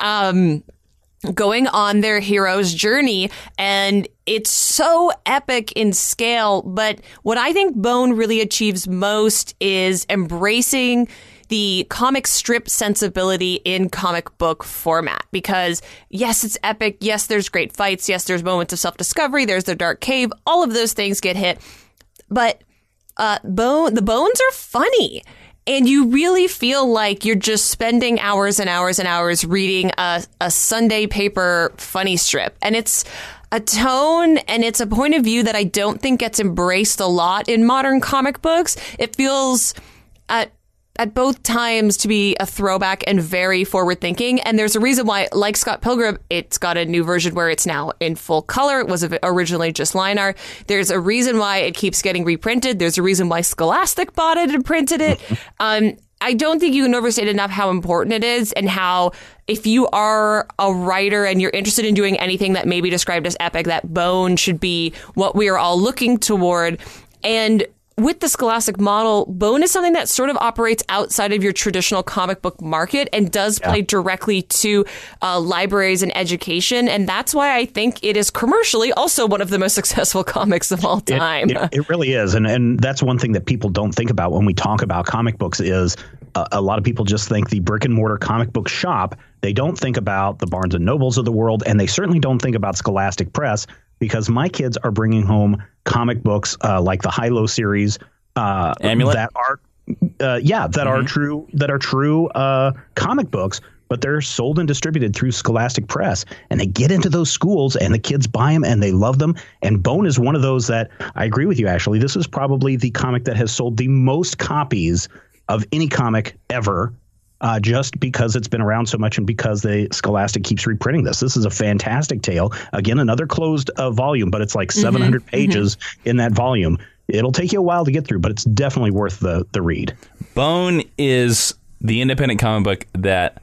um, going on their hero's journey. And it's so epic in scale. But what I think Bone really achieves most is embracing the comic strip sensibility in comic book format, because yes, it's epic. Yes, there's great fights. Yes, there's moments of self-discovery. There's the dark cave. All of those things get hit. But uh, bone, the bones are funny. And you really feel like you're just spending hours and hours and hours reading a, a Sunday paper funny strip. And it's a tone and it's a point of view that I don't think gets embraced a lot in modern comic books. It feels at at both times to be a throwback and very forward thinking. And there's a reason why, like Scott Pilgrim, it's got a new version where it's now in full color. It was originally just line art. There's a reason why it keeps getting reprinted. There's a reason why Scholastic bought it and printed it. um, I don't think you can overstate enough how important it is, and how if you are a writer and you're interested in doing anything that may be described as epic, that Bone should be what we are all looking toward. And with the Scholastic model, Bone is something that sort of operates outside of your traditional comic book market and does play yeah. directly to uh, libraries and education. And that's why I think it is commercially also one of the most successful comics of all time. It, it, it really is. And, and that's one thing that people don't think about when we talk about comic books is uh, a lot of people just think the brick and mortar comic book shop. They don't think about the Barnes and Nobles of the world, and they certainly don't think about Scholastic Press, because my kids are bringing home comic books uh, like the Hilo series uh, Amulet? that are, uh, yeah, that mm-hmm. are true, that are true uh, comic books, but they're sold and distributed through Scholastic Press, and they get into those schools, and the kids buy them, and they love them. And Bone is one of those that I agree with you, Ashley. This is probably the comic that has sold the most copies of any comic ever. Uh, just because it's been around so much and because the Scholastic keeps reprinting this. This is a fantastic tale. Again, another closed uh, volume, but it's like mm-hmm, seven hundred pages mm-hmm. in that volume. It'll take you a while to get through, but it's definitely worth the, the read. Bone is the independent comic book that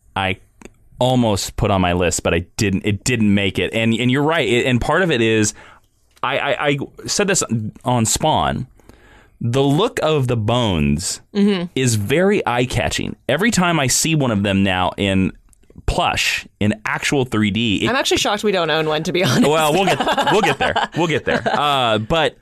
I almost put on my list, but I didn't. It didn't make it. And and you're right. It, and part of it is, I, I, I said this on Spawn. The look of the bones mm-hmm. is very eye-catching. Every time I see one of them now in plush, in actual three D. It, I'm actually shocked we don't own one, to be honest. Well, we'll get we'll get there. We'll get there. Uh, but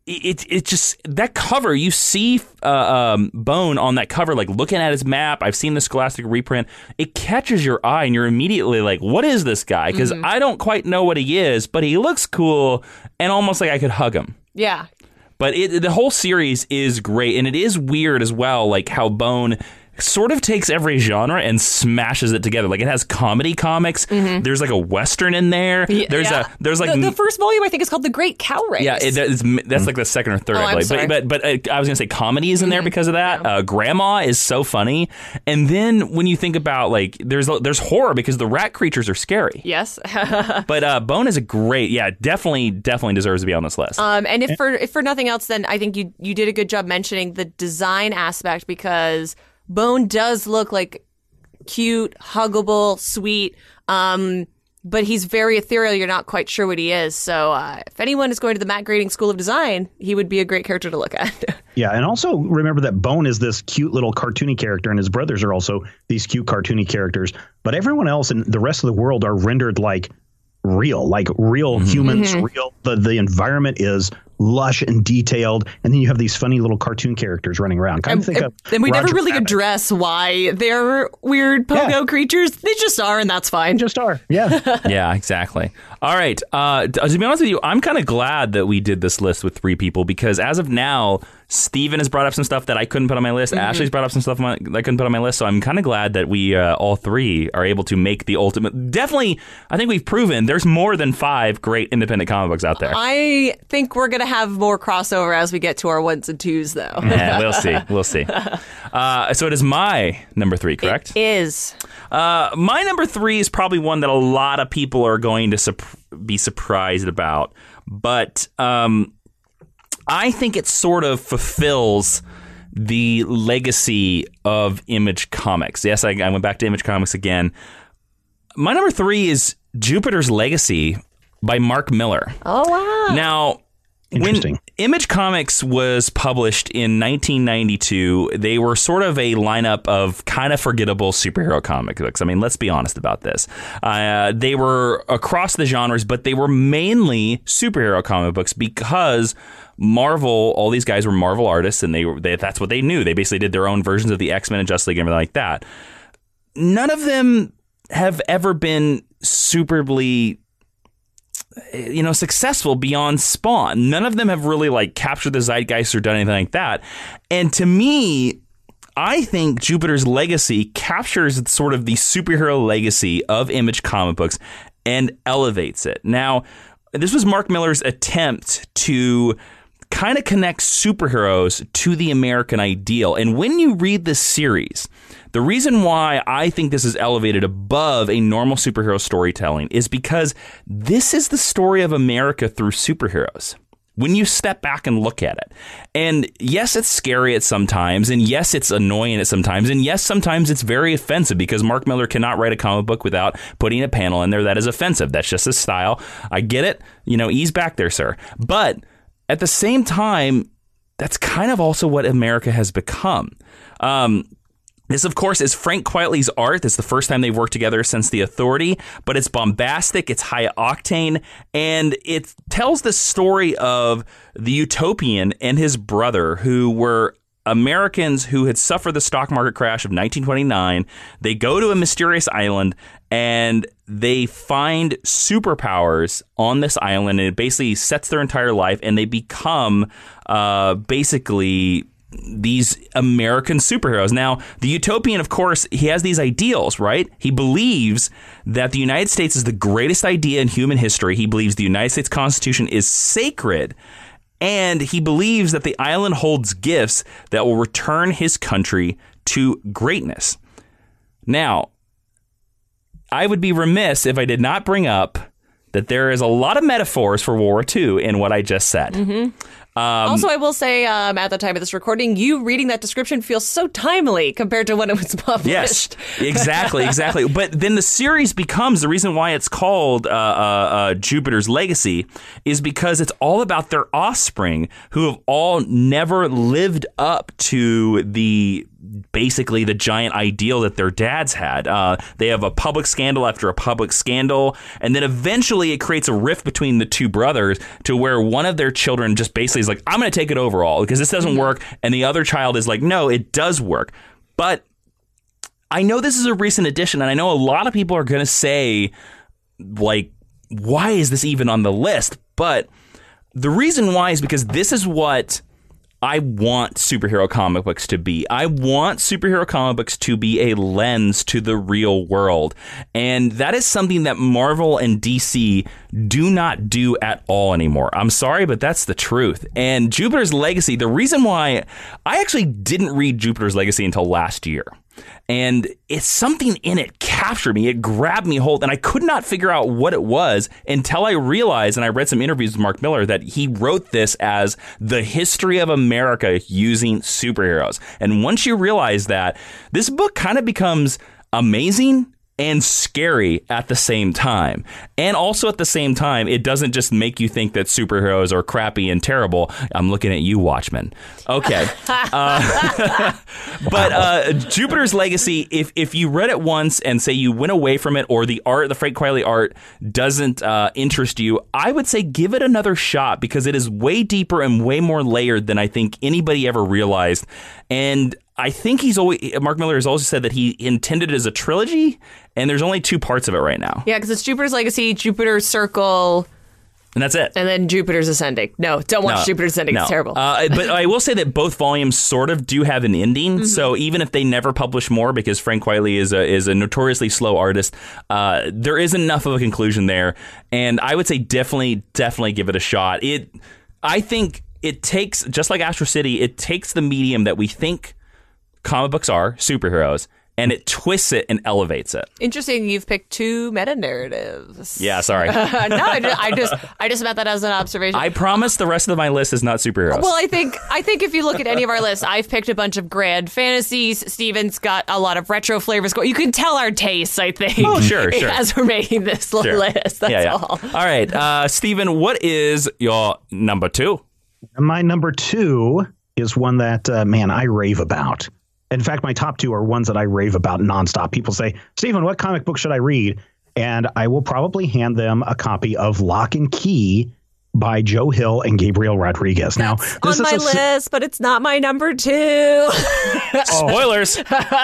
it it just that cover, you see uh, um, Bone on that cover, like looking at his map. I've seen the Scholastic reprint. It catches your eye, and you're immediately like, "What is this guy?" Because mm-hmm. I don't quite know what he is, but he looks cool, and almost like I could hug him. Yeah. But it, the whole series is great, and it is weird as well, like how Bone sort of takes every genre and smashes it together. Like it has comedy comics. Mm-hmm. There's like a Western in there. Yeah, there's yeah. a there's like the, the first volume I think is called The Great Cow Race. Yeah, it, it's, that's like the second or third. Oh, I believe. I'm sorry. But but but uh, I was gonna say comedy is in mm-hmm. there because of that. Yeah. Uh, Grandma is so funny, and then when you think about like there's there's horror because the rat creatures are scary. Yes. But uh, Bone is a great yeah definitely definitely deserves to be on this list. Um, and if for if for nothing else, then I think you you did a good job mentioning the design aspect because Bone does look like cute, huggable, sweet, um, but he's very ethereal. You're not quite sure what he is. So uh, if anyone is going to the Matt Grading School of Design, he would be a great character to look at. Yeah, and also remember that Bone is this cute little cartoony character, and his brothers are also these cute cartoony characters. But everyone else in the rest of the world are rendered like real, like real mm-hmm. humans, mm-hmm. real. The, the environment is lush and detailed, and then you have these funny little cartoon characters running around. Kind of think and, of and we Roger never really Rabbit. address why they're weird pogo yeah. creatures. They just are, and that's fine. They just are. Yeah. Yeah, exactly. All right. Uh, to be honest with you, I'm kind of glad that we did this list with three people because as of now, Steven has brought up some stuff that I couldn't put on my list. Mm-hmm. Ashley's brought up some stuff that I couldn't put on my list. So I'm kind of glad that we uh, all three are able to make the ultimate. Definitely, I think we've proven there's more than five great independent comic books out there. I think we're going to have more crossover as we get to our ones and twos, though. Yeah, we'll see. We'll see. Uh, so it is my number three, correct? It is. Uh, my number three is probably one that a lot of people are going to sup- be surprised about. But um, I think it sort of fulfills the legacy of Image Comics. Yes, I, I went back to Image Comics again. My number three is Jupiter's Legacy by Mark Millar. Oh, wow. Now, when Image Comics was published in nineteen ninety-two, they were sort of a lineup of kind of forgettable superhero comic books. I mean, let's be honest about this. Uh, they were across the genres, but they were mainly superhero comic books because Marvel, all these guys were Marvel artists, and they, were, they that's what they knew. They basically did their own versions of the X-Men and Justice League and everything like that. None of them have ever been superbly, you know, successful beyond Spawn. None of them have really like captured the zeitgeist or done anything like that. And to me, I think Jupiter's Legacy captures sort of the superhero legacy of Image comic books and elevates it. Now, this was Mark Millar's attempt to kind of connect superheroes to the American ideal. And when you read this series, the reason why I think this is elevated above a normal superhero storytelling is because this is the story of America through superheroes. When you step back and look at it. And yes, it's scary at sometimes, and yes, it's annoying at sometimes, and yes, sometimes it's very offensive because Mark Millar cannot write a comic book without putting a panel in there that is offensive. That's just his style. I get it. You know, ease back there, sir. But at the same time, that's kind of also what America has become. Um, This, of course, is Frank Quitely's art. It's the first time they've worked together since The Authority, but it's bombastic, it's high octane, and it tells the story of the Utopian and his brother, who were Americans who had suffered the stock market crash of nineteen twenty-nine. They go to a mysterious island and they find superpowers on this island, and it basically sets their entire life, and they become uh, basically these American superheroes. Now, the Utopian, of course, he has these ideals, right? He believes that the United States is the greatest idea in human history. He believes the United States Constitution is sacred. And he believes that the island holds gifts that will return his country to greatness. Now, I would be remiss if I did not bring up that there is a lot of metaphors for World War Two in what I just said. Mm-hmm. Um, also, I will say, um, at the time of this recording, you reading that description feels so timely compared to when it was published. Yes, exactly, exactly. But then the series becomes, the reason why it's called uh, uh, uh, Jupiter's Legacy is because it's all about their offspring who have all never lived up to the basically the giant ideal that their dads had. Uh, they have a public scandal after a public scandal, and then eventually it creates a rift between the two brothers to where one of their children just basically is like, I'm going to take it over all because this doesn't work, and the other child is like, no, it does work. But I know this is a recent addition, and I know a lot of people are going to say, like, why is this even on the list? But the reason why is because this is what I want superhero comic books to be. I want superhero comic books to be a lens to the real world. And that is something that Marvel and D C do not do at all anymore. I'm sorry, but that's the truth. And Jupiter's Legacy, the reason why I actually didn't read Jupiter's Legacy until last year. And it's something in it captured me. It grabbed me hold, and I could not figure out what it was until I realized, and I read some interviews with Mark Miller, that he wrote this as the history of America using superheroes. And once you realize that, this book kind of becomes amazing and scary at the same time. And also at the same time, it doesn't just make you think that superheroes are crappy and terrible. I'm looking at you, Watchmen. Okay. Uh, but uh, Jupiter's Legacy, if if you read it once and say you went away from it, or the art, the Frank Quitely art doesn't uh, interest you, I would say give it another shot, because it is way deeper and way more layered than I think anybody ever realized. And I think he's always, Mark Miller has also said that he intended it as a trilogy, and there's only two parts of it right now. Yeah, because it's Jupiter's Legacy, Jupiter's Circle, and that's it. And then Jupiter's Ascending. No, don't watch no, Jupiter's Ascending. No. It's terrible. Uh, but I will say that both volumes sort of do have an ending. Mm-hmm. So even if they never publish more, because Frank Quitely is a is a notoriously slow artist, uh, there is enough of a conclusion there. And I would say definitely, definitely give it a shot. It, I think it takes, just like Astro City, it takes the medium that we think comic books are, superheroes, and it twists it and elevates it. Interesting. You've picked two meta narratives. Yeah, sorry. no, I just, I just, I just meant that as an observation. I promise the rest of my list is not superheroes. Well, I think, I think if you look at any of our lists, I've picked a bunch of grand fantasies. Steven's got a lot of retro flavors. You can tell our tastes, I think. Oh, sure, sure. As we're making this sure. list. That's yeah, yeah. all. All right, uh, Steven, what is your number two? My number two is one that, uh, man, I rave about. In fact, my top two are ones that I rave about nonstop. People say, Stephen, what comic book should I read? And I will probably hand them a copy of Lock and Key by Joe Hill and Gabriel Rodriguez. Now, this on is my a, list, but it's not my number two. Spoilers.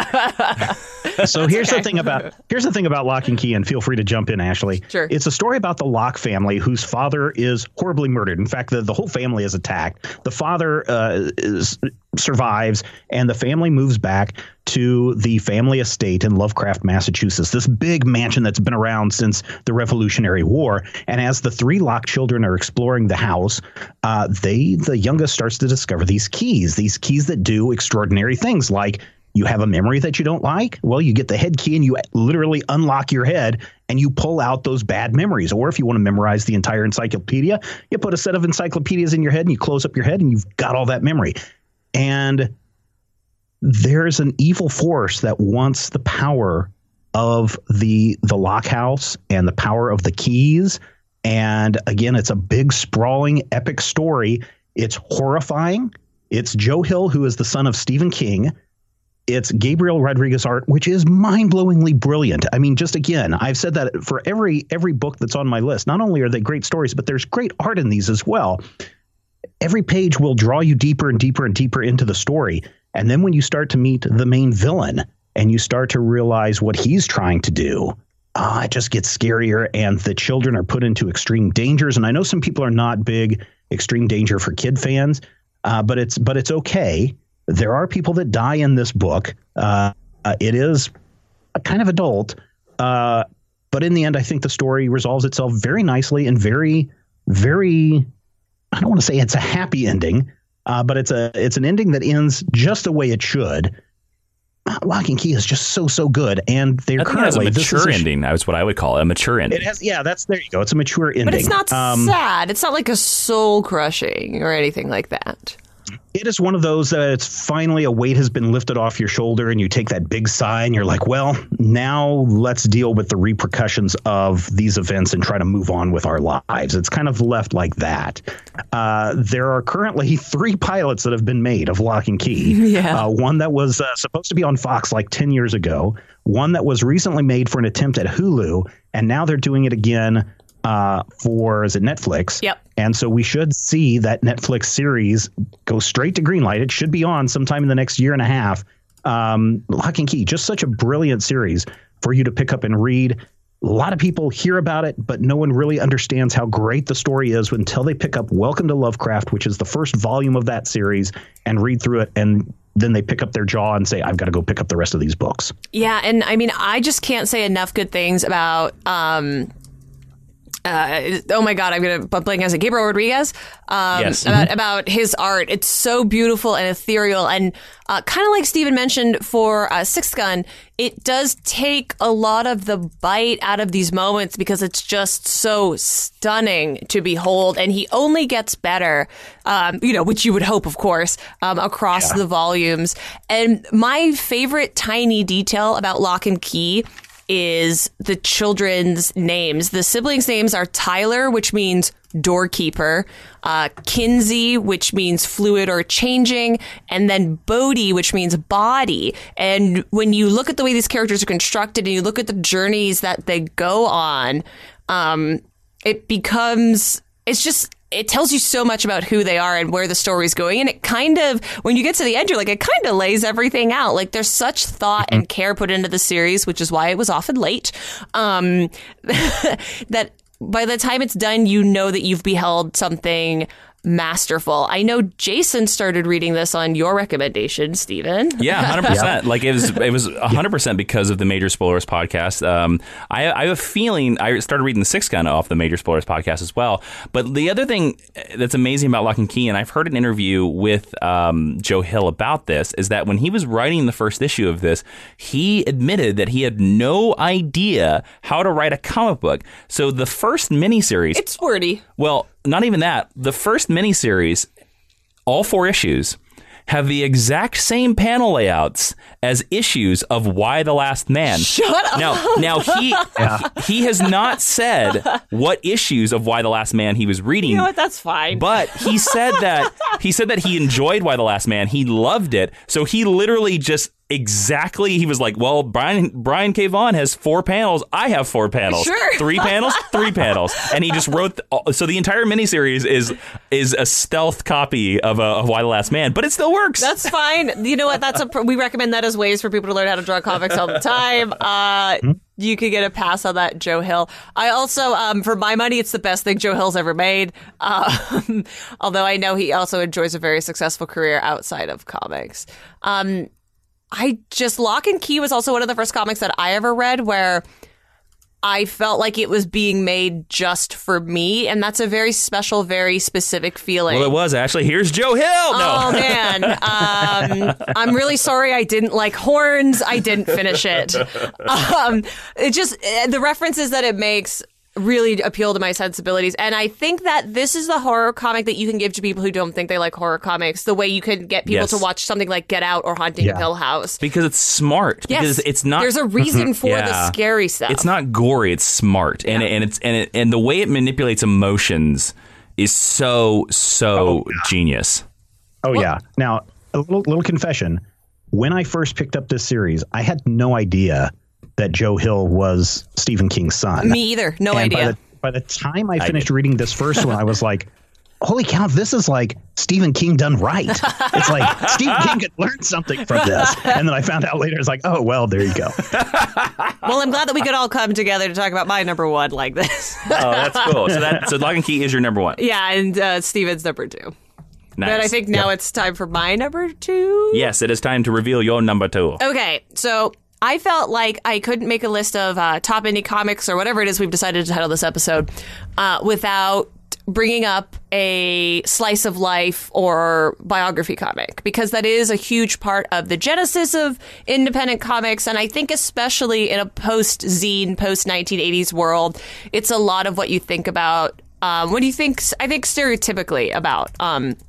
So here's okay. the thing about here's the thing about Lock and Key, and feel free to jump in, Ashley. Sure. It's a story about the Locke family whose father is horribly murdered. In fact, the, the whole family is attacked. The father uh, is, survives, and the family moves back to the family estate in Lovecraft, Massachusetts, this big mansion that's been around since the Revolutionary War. And as the three Locke children are exploring the house, uh, they the youngest starts to discover these keys, these keys that do extraordinary things, like you have a memory that you don't like. Well, you get the head key and you literally unlock your head and you pull out those bad memories. Or if you want to memorize the entire encyclopedia, you put a set of encyclopedias in your head and you close up your head and you've got all that memory. And there's an evil force that wants the power of the the Locke house and the power of the keys. And again, it's a big, sprawling, epic story. It's horrifying. It's Joe Hill, who is the son of Stephen King. It's Gabriel Rodriguez art, which is mind-blowingly brilliant. I mean, just again, I've said that for every every book that's on my list. Not only are they great stories, but there's great art in these as well. Every page will draw you deeper and deeper and deeper into the story. And then when you start to meet the main villain and you start to realize what he's trying to do, uh, it just gets scarier, and the children are put into extreme dangers. And I know some people are not big extreme danger for kid fans, uh, but it's but it's okay. There are people that die in this book. Uh, uh, it is a kind of adult, uh, but in the end, I think the story resolves itself very nicely and very, very, I don't want to say it's a happy ending, uh, but it's a it's an ending that ends just the way it should. Lock and Key is just so, so good. And they're I think currently it has a mature ending. That's what I would call it, a mature ending. It has, yeah, that's there you go. It's a mature ending. But it's not um, sad. It's not like a soul crushing or anything like that. It is one of those that it's finally a weight has been lifted off your shoulder and you take that big sigh and you're like, well, now let's deal with the repercussions of these events and try to move on with our lives. It's kind of left like that. Uh, there are currently three pilots that have been made of Lock and Key. Yeah. Uh, one that was uh, supposed to be on Fox like ten years ago, one that was recently made for an attempt at Hulu, and now they're doing it again uh, for, is it Netflix? Yep. And so we should see that Netflix series go straight to greenlight. It should be on sometime in the next year and a half. Um, Lock and Key, just such a brilliant series for you to pick up and read. A lot of people hear about it, but no one really understands how great the story is until they pick up Welcome to Lovecraft, which is the first volume of that series, and read through it. And then they pick up their jaw and say, I've got to go pick up the rest of these books. Yeah. And I mean, I just can't say enough good things about, um, Uh, oh my God, I'm going to blank as a Gabriel Rodriguez um, yes. about, mm-hmm. about his art. It's so beautiful and ethereal. And uh, kind of like Stephen mentioned for uh, Sixth Gun, it does take a lot of the bite out of these moments because it's just so stunning to behold. And he only gets better, um, you know, which you would hope, of course, um, across Yeah. the volumes. And my favorite tiny detail about Lock and Key is the children's names. The siblings' names are Tyler, which means doorkeeper, uh, Kinsey, which means fluid or changing, and then Bodhi, which means body. And when you look at the way these characters are constructed and you look at the journeys that they go on, um, it becomes, it's just, it tells you so much about who they are and where the story's going. And it kind of, when you get to the end, you're like, it kind of lays everything out. Like there's such thought and care put into the series, which is why it was often late, um, that by the time it's done, you know that you've beheld something masterful. I know Jason started reading this on your recommendation, Stephen. Yeah, one hundred percent. Like it was it was one hundred percent because of the Major Spoilers podcast. Um, I, I have a feeling I started reading the Sixth Gun off the Major Spoilers podcast as well. But the other thing that's amazing about Lock and Key, and I've heard an interview with um, Joe Hill about this, is that when he was writing the first issue of this, he admitted that he had no idea how to write a comic book. So the first miniseries... It's wordy. Well, not even that. The first miniseries, all four issues, have the exact same panel layouts as issues of Y the Last Man. Shut up. Now, now he yeah. he has not said what issues of Y the Last Man he was reading. You know what? That's fine. But he said that he said that he enjoyed Y the Last Man. He loved it. So he literally just exactly he was like, well, Brian Brian K. Vaughan has four panels. I have four panels. Sure. Three panels, three panels. And he just wrote the, so the entire miniseries is is a stealth copy of, a, of Y the Last Man, but it still works. That's fine. You know what? That's a we recommend that as ways for people to learn how to draw comics all the time. Uh, you could get a pass on that, Joe Hill. I also, um, for my money, it's the best thing Joe Hill's ever made. Um, although I know he also enjoys a very successful career outside of comics. Um, I just, Lock and Key was also one of the first comics that I ever read where I felt like it was being made just for me, and that's a very special, very specific feeling. Well, it was, actually. Here's Joe Hill! No. Oh, man. Um, I'm really sorry I didn't like horns. I didn't finish it. Um, it just, the references that it makes really appeal to my sensibilities. And I think that this is the horror comic that you can give to people who don't think they like horror comics, the way you can get people Yes. to watch something like Get Out or Haunting Yeah. of Hill House. Because it's smart. Yes. Because it's not... There's a reason for Yeah. the scary stuff. It's not gory. It's smart, and Yeah. and it's and it, and the way it manipulates emotions is so so Oh, yeah. genius. Oh, yeah. Now, a little, little confession. When I first picked up this series, I had no idea that Joe Hill was Stephen King's son. Me either. No and idea. By the, by the time I finished reading this first one, I was like, holy cow, this is like Stephen King done right. It's like Stephen King could learn something from this. And then I found out later, it's like, oh, well, there you go. Well, I'm glad that we could all come together to talk about my number one like this. Oh, that's cool. So that so Lock and Key is your number one. Yeah, and uh, Steven's number two. Nice. But I think now it's time for my number two. Yes, it is time to reveal your number two. Okay, so I felt like I couldn't make a list of uh, top indie comics or whatever it is we've decided to title this episode uh, without bringing up a slice of life or biography comic, because that is a huge part of the genesis of independent comics. And I think especially in a post-zine, post-nineteen eighties world, it's a lot of what you think about um, when you think, I think stereotypically about um,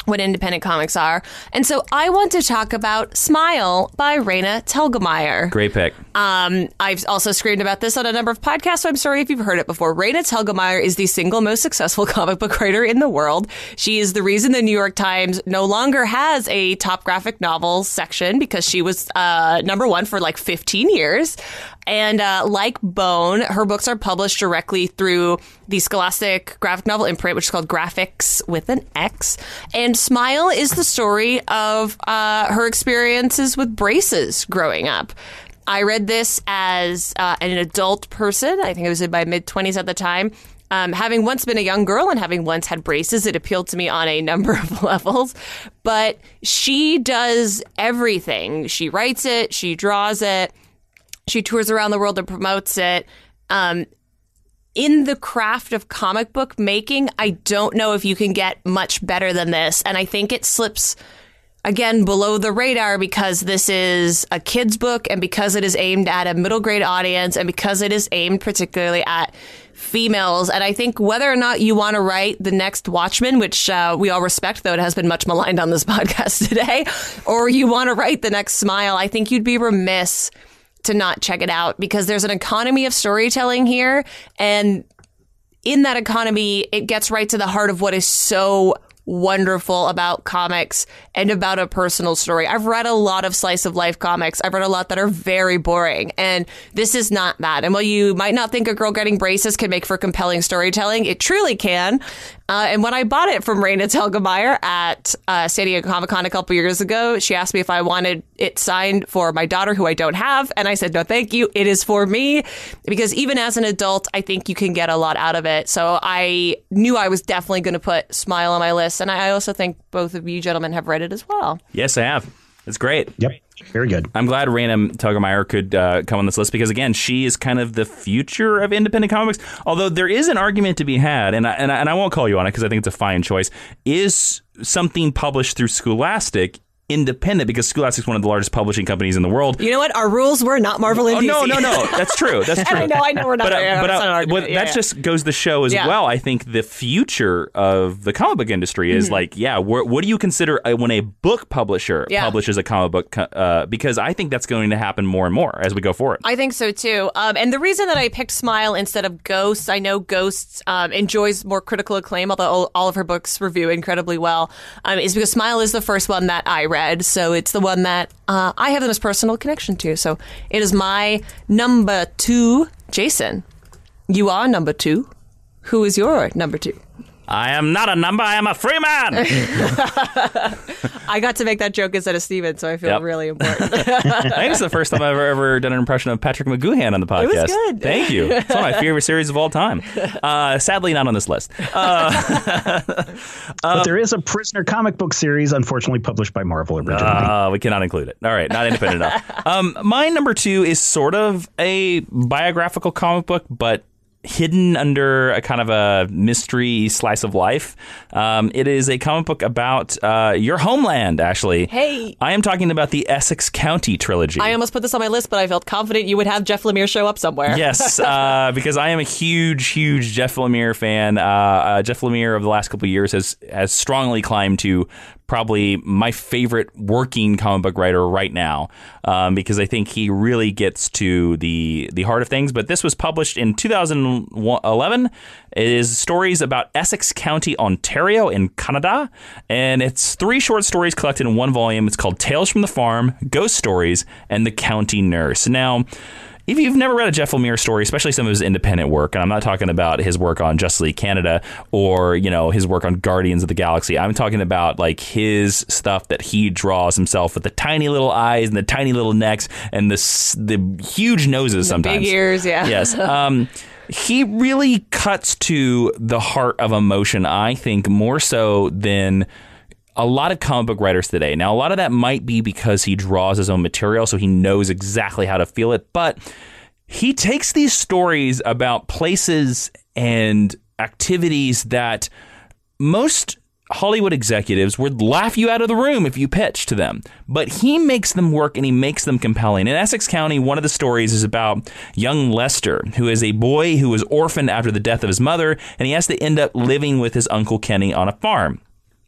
what independent comics are. And so I want to talk about Smile by Raina Telgemeier. Great pick. Um, I've also screamed about this on a number of podcasts, so I'm sorry if you've heard it before. Raina Telgemeier is the single most successful comic book writer in the world. She is the reason the New York Times no longer has a top graphic novels section, because she was uh, number one for like fifteen years. And uh, like Bone, her books are published directly through the Scholastic graphic novel imprint, which is called Graphics with an X. And Smile is the story of uh, her experiences with braces growing up. I read this as uh, an adult person. I think I was in my mid-twenties at the time. Um, having once been a young girl and having once had braces, it appealed to me on a number of levels. But she does everything. She writes it. She draws it. She tours around the world and promotes it. Um, in the craft of comic book making, I don't know if you can get much better than this. And I think it slips, again, below the radar because this is a kid's book and because it is aimed at a middle grade audience and because it is aimed particularly at females. And I think whether or not you want to write the next Watchmen, which uh, we all respect, though it has been much maligned on this podcast today, or you want to write the next Smile, I think you'd be remiss to not check it out, because there's an economy of storytelling here. And in that economy, it gets right to the heart of what is so wonderful about comics and about a personal story. I've read a lot of slice of life comics. I've read a lot that are very boring, and this is not that. And while you might not think a girl getting braces can make for compelling storytelling, it truly can. Uh, and when I bought it from Raina Telgemeier at uh, San Diego Comic Con a couple years ago, she asked me if I wanted it signed for my daughter, who I don't have. And I said, no, thank you. It is for me. Because even as an adult, I think you can get a lot out of it. So I knew I was definitely going to put Smile on my list. And I also think both of you gentlemen have read it as well. Yes, I have. It's great. Yep. Very good. I'm glad Raina Telgemeier could uh, come on this list because, again, she is kind of the future of independent comics. Although there is an argument to be had, and I, and I, and I won't call you on it because I think it's a fine choice. Is something published through Scholastic independent? Because Scholastic is one of the largest publishing companies in the world. You know what? Our rules were not Marvel and oh, D C. No, no, no. That's true. That's true. And I know, I know we're not. But, uh, yeah, but, uh, not well, yeah, that yeah. just goes to show as yeah. well. I think the future of the comic book industry is mm-hmm. like, yeah, wh- what do you consider a, when a book publisher yeah. publishes a comic book? Uh, because I think that's going to happen more and more as we go forward. I think so too. Um, and the reason that I picked Smile instead of Ghosts, I know Ghosts um, enjoys more critical acclaim, although all, all of her books review incredibly well, um, is because Smile is the first one that I read. So it's the one that uh, I have the most personal connection to. So it is my number two. Jason, you are number two. Who is your number two? I am not a number. I am a free man. I got to make that joke instead of Steven, so I feel yep. really important. I think it's the first time I've ever, ever done an impression of Patrick McGoohan on the podcast. It was good. Thank you. It's one of my favorite series of all time. Uh, sadly, not on this list. Uh, but there is a Prisoner comic book series, unfortunately published by Marvel originally. Uh, we cannot include it. All right, not independent enough. Um, my number two is sort of a biographical comic book, but hidden under a kind of a mystery slice of life. Um, it is a comic book about uh, your homeland, actually. Hey. I am talking about the Essex County trilogy. I almost put this on my list, but I felt confident you would have Jeff Lemire show up somewhere. Yes, uh, because I am a huge, huge Jeff Lemire fan. Uh, uh, Jeff Lemire over the last couple of years has, has strongly climbed to probably my favorite working comic book writer right now, um, because I think he really gets to the the heart of things. But this was published in two thousand eleven. It is stories about Essex County, Ontario in Canada, and it's three short stories collected in one volume. It's called Tales from the Farm, Ghost Stories, and The County Nurse. Now, if you've never read a Jeff Lemire story, especially some of his independent work, and I'm not talking about his work on Justice League Canada or, you know, his work on Guardians of the Galaxy. I'm talking about like his stuff that he draws himself with the tiny little eyes and the tiny little necks and the the huge noses the sometimes. Big ears, yeah. Yes. Um, he really cuts to the heart of emotion, I think, more so than a lot of comic book writers today. Now, a lot of that might be because he draws his own material, so he knows exactly how to feel it. But he takes these stories about places and activities that most Hollywood executives would laugh you out of the room if you pitch to them. But he makes them work and he makes them compelling. In Essex County, one of the stories is about young Lester, who is a boy who was orphaned after the death of his mother, and he has to end up living with his Uncle Kenny on a farm.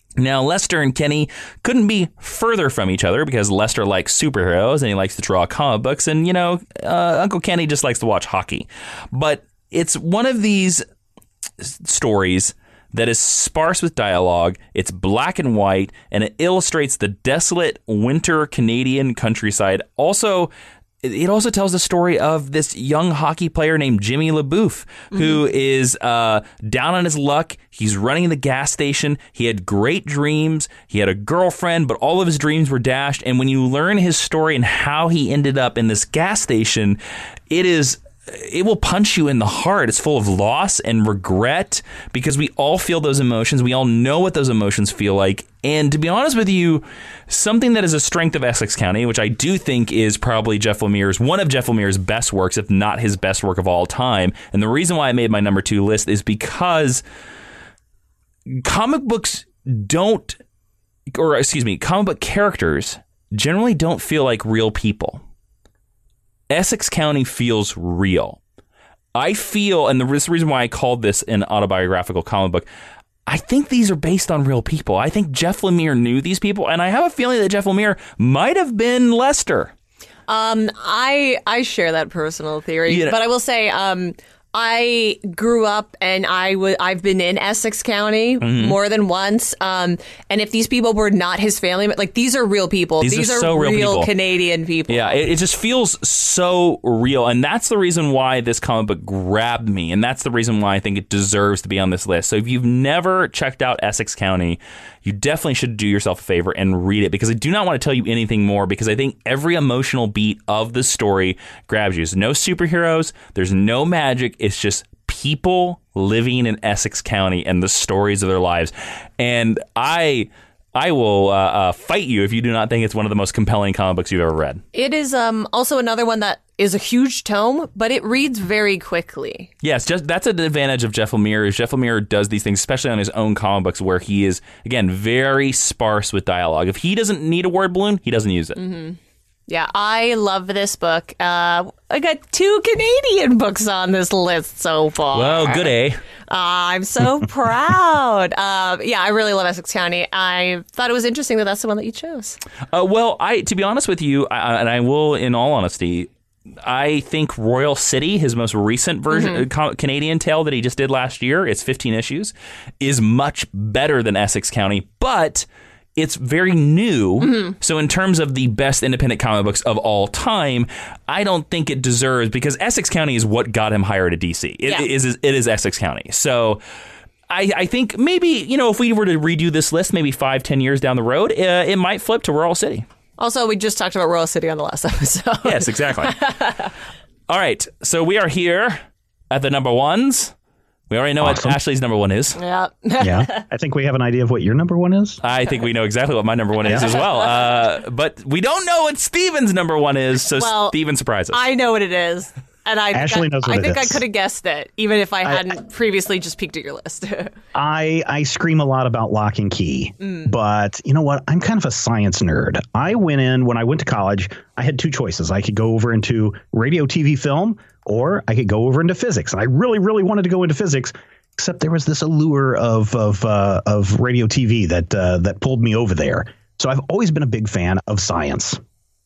Now, Lester and Kenny couldn't be further from each other because Lester likes superheroes and he likes to draw comic books. And, you know, uh, Uncle Kenny just likes to watch hockey. But it's one of these stories that is sparse with dialogue. It's black and white, and it illustrates the desolate winter Canadian countryside. Also, it also tells the story of this young hockey player named Jimmy LeBouf, mm-hmm. who is uh, down on his luck. He's running the gas station. He had great dreams. He had a girlfriend, but all of his dreams were dashed. And when you learn his story and how he ended up in this gas station, it is... it will punch you in the heart. It's full of loss and regret because we all feel those emotions. We all know what those emotions feel like. And to be honest with you, something that is a strength of Essex County, which I do think is probably Jeff Lemire's, one of Jeff Lemire's best works, if not his best work of all time. And the reason why I made my number two list is because comic books don't, or excuse me, comic book characters generally don't feel like real people. Essex County feels real. I feel, and the reason why I called this an autobiographical comic book, I think these are based on real people. I think Jeff Lemire knew these people, and I have a feeling that Jeff Lemire might have been Lester. Um, I I share that personal theory, you know, but I will say, um, I grew up and I w- I've been in Essex County mm-hmm. more than once. Um, and if these people were not his family, like these are real people. These, these are, are so real, real people. Canadian people. Yeah, it, it just feels so real. And that's the reason why this comic book grabbed me. And that's the reason why I think it deserves to be on this list. So if you've never checked out Essex County, you definitely should do yourself a favor and read it, because I do not want to tell you anything more, because I think every emotional beat of the story grabs you. There's no superheroes. There's no magic. It's just people living in Essex County and the stories of their lives. And I I will uh, uh, fight you if you do not think it's one of the most compelling comic books you've ever read. It is um, also another one that is a huge tome, but it reads very quickly. Yes, just that's an advantage of Jeff Lemire. Is Jeff Lemire does these things, especially on his own comic books, where he is, again, very sparse with dialogue. If he doesn't need a word balloon, he doesn't use it. Mm-hmm. Yeah, I love this book. Uh, I got two Canadian books on this list so far. Well, good, eh? Uh, I'm so proud. Uh, yeah, I really love Essex County. I thought it was interesting that that's the one that you chose. Uh, well, I to be honest with you, I, and I will, in all honesty, I think Royal City, his most recent version, mm-hmm. Canadian tale that he just did last year, it's fifteen issues, is much better than Essex County, but it's very new. Mm-hmm. So in terms of the best independent comic books of all time, I don't think it deserves, because Essex County is what got him hired at D C. It, yeah. it, is, it is Essex County. So I, I think maybe, you know, if we were to redo this list, maybe five, ten years down the road, uh, it might flip to Royal City. Also, we just talked about Royal City on the last episode. Yes, exactly. All right. So we are here at the number ones. We already know awesome. what Ashley's number one is. Yeah. Yeah. I think we have an idea of what your number one is. I think we know exactly what my number one is as well. Uh, but we don't know what Steven's number one is, so well, Steven surprises us. I know what it is. And I Ashley think, knows what I, I it think is. I could have guessed it, even if I hadn't I, I, previously just peeked at your list. I I scream a lot about Lock and Key, mm. but you know what? I'm kind of a science nerd. I went in, when I went to college, I had two choices. I could go over into radio, T V, film, or I could go over into physics. And I really, really wanted to go into physics, except there was this allure of of uh, of radio, T V that uh, that pulled me over there. So I've always been a big fan of science.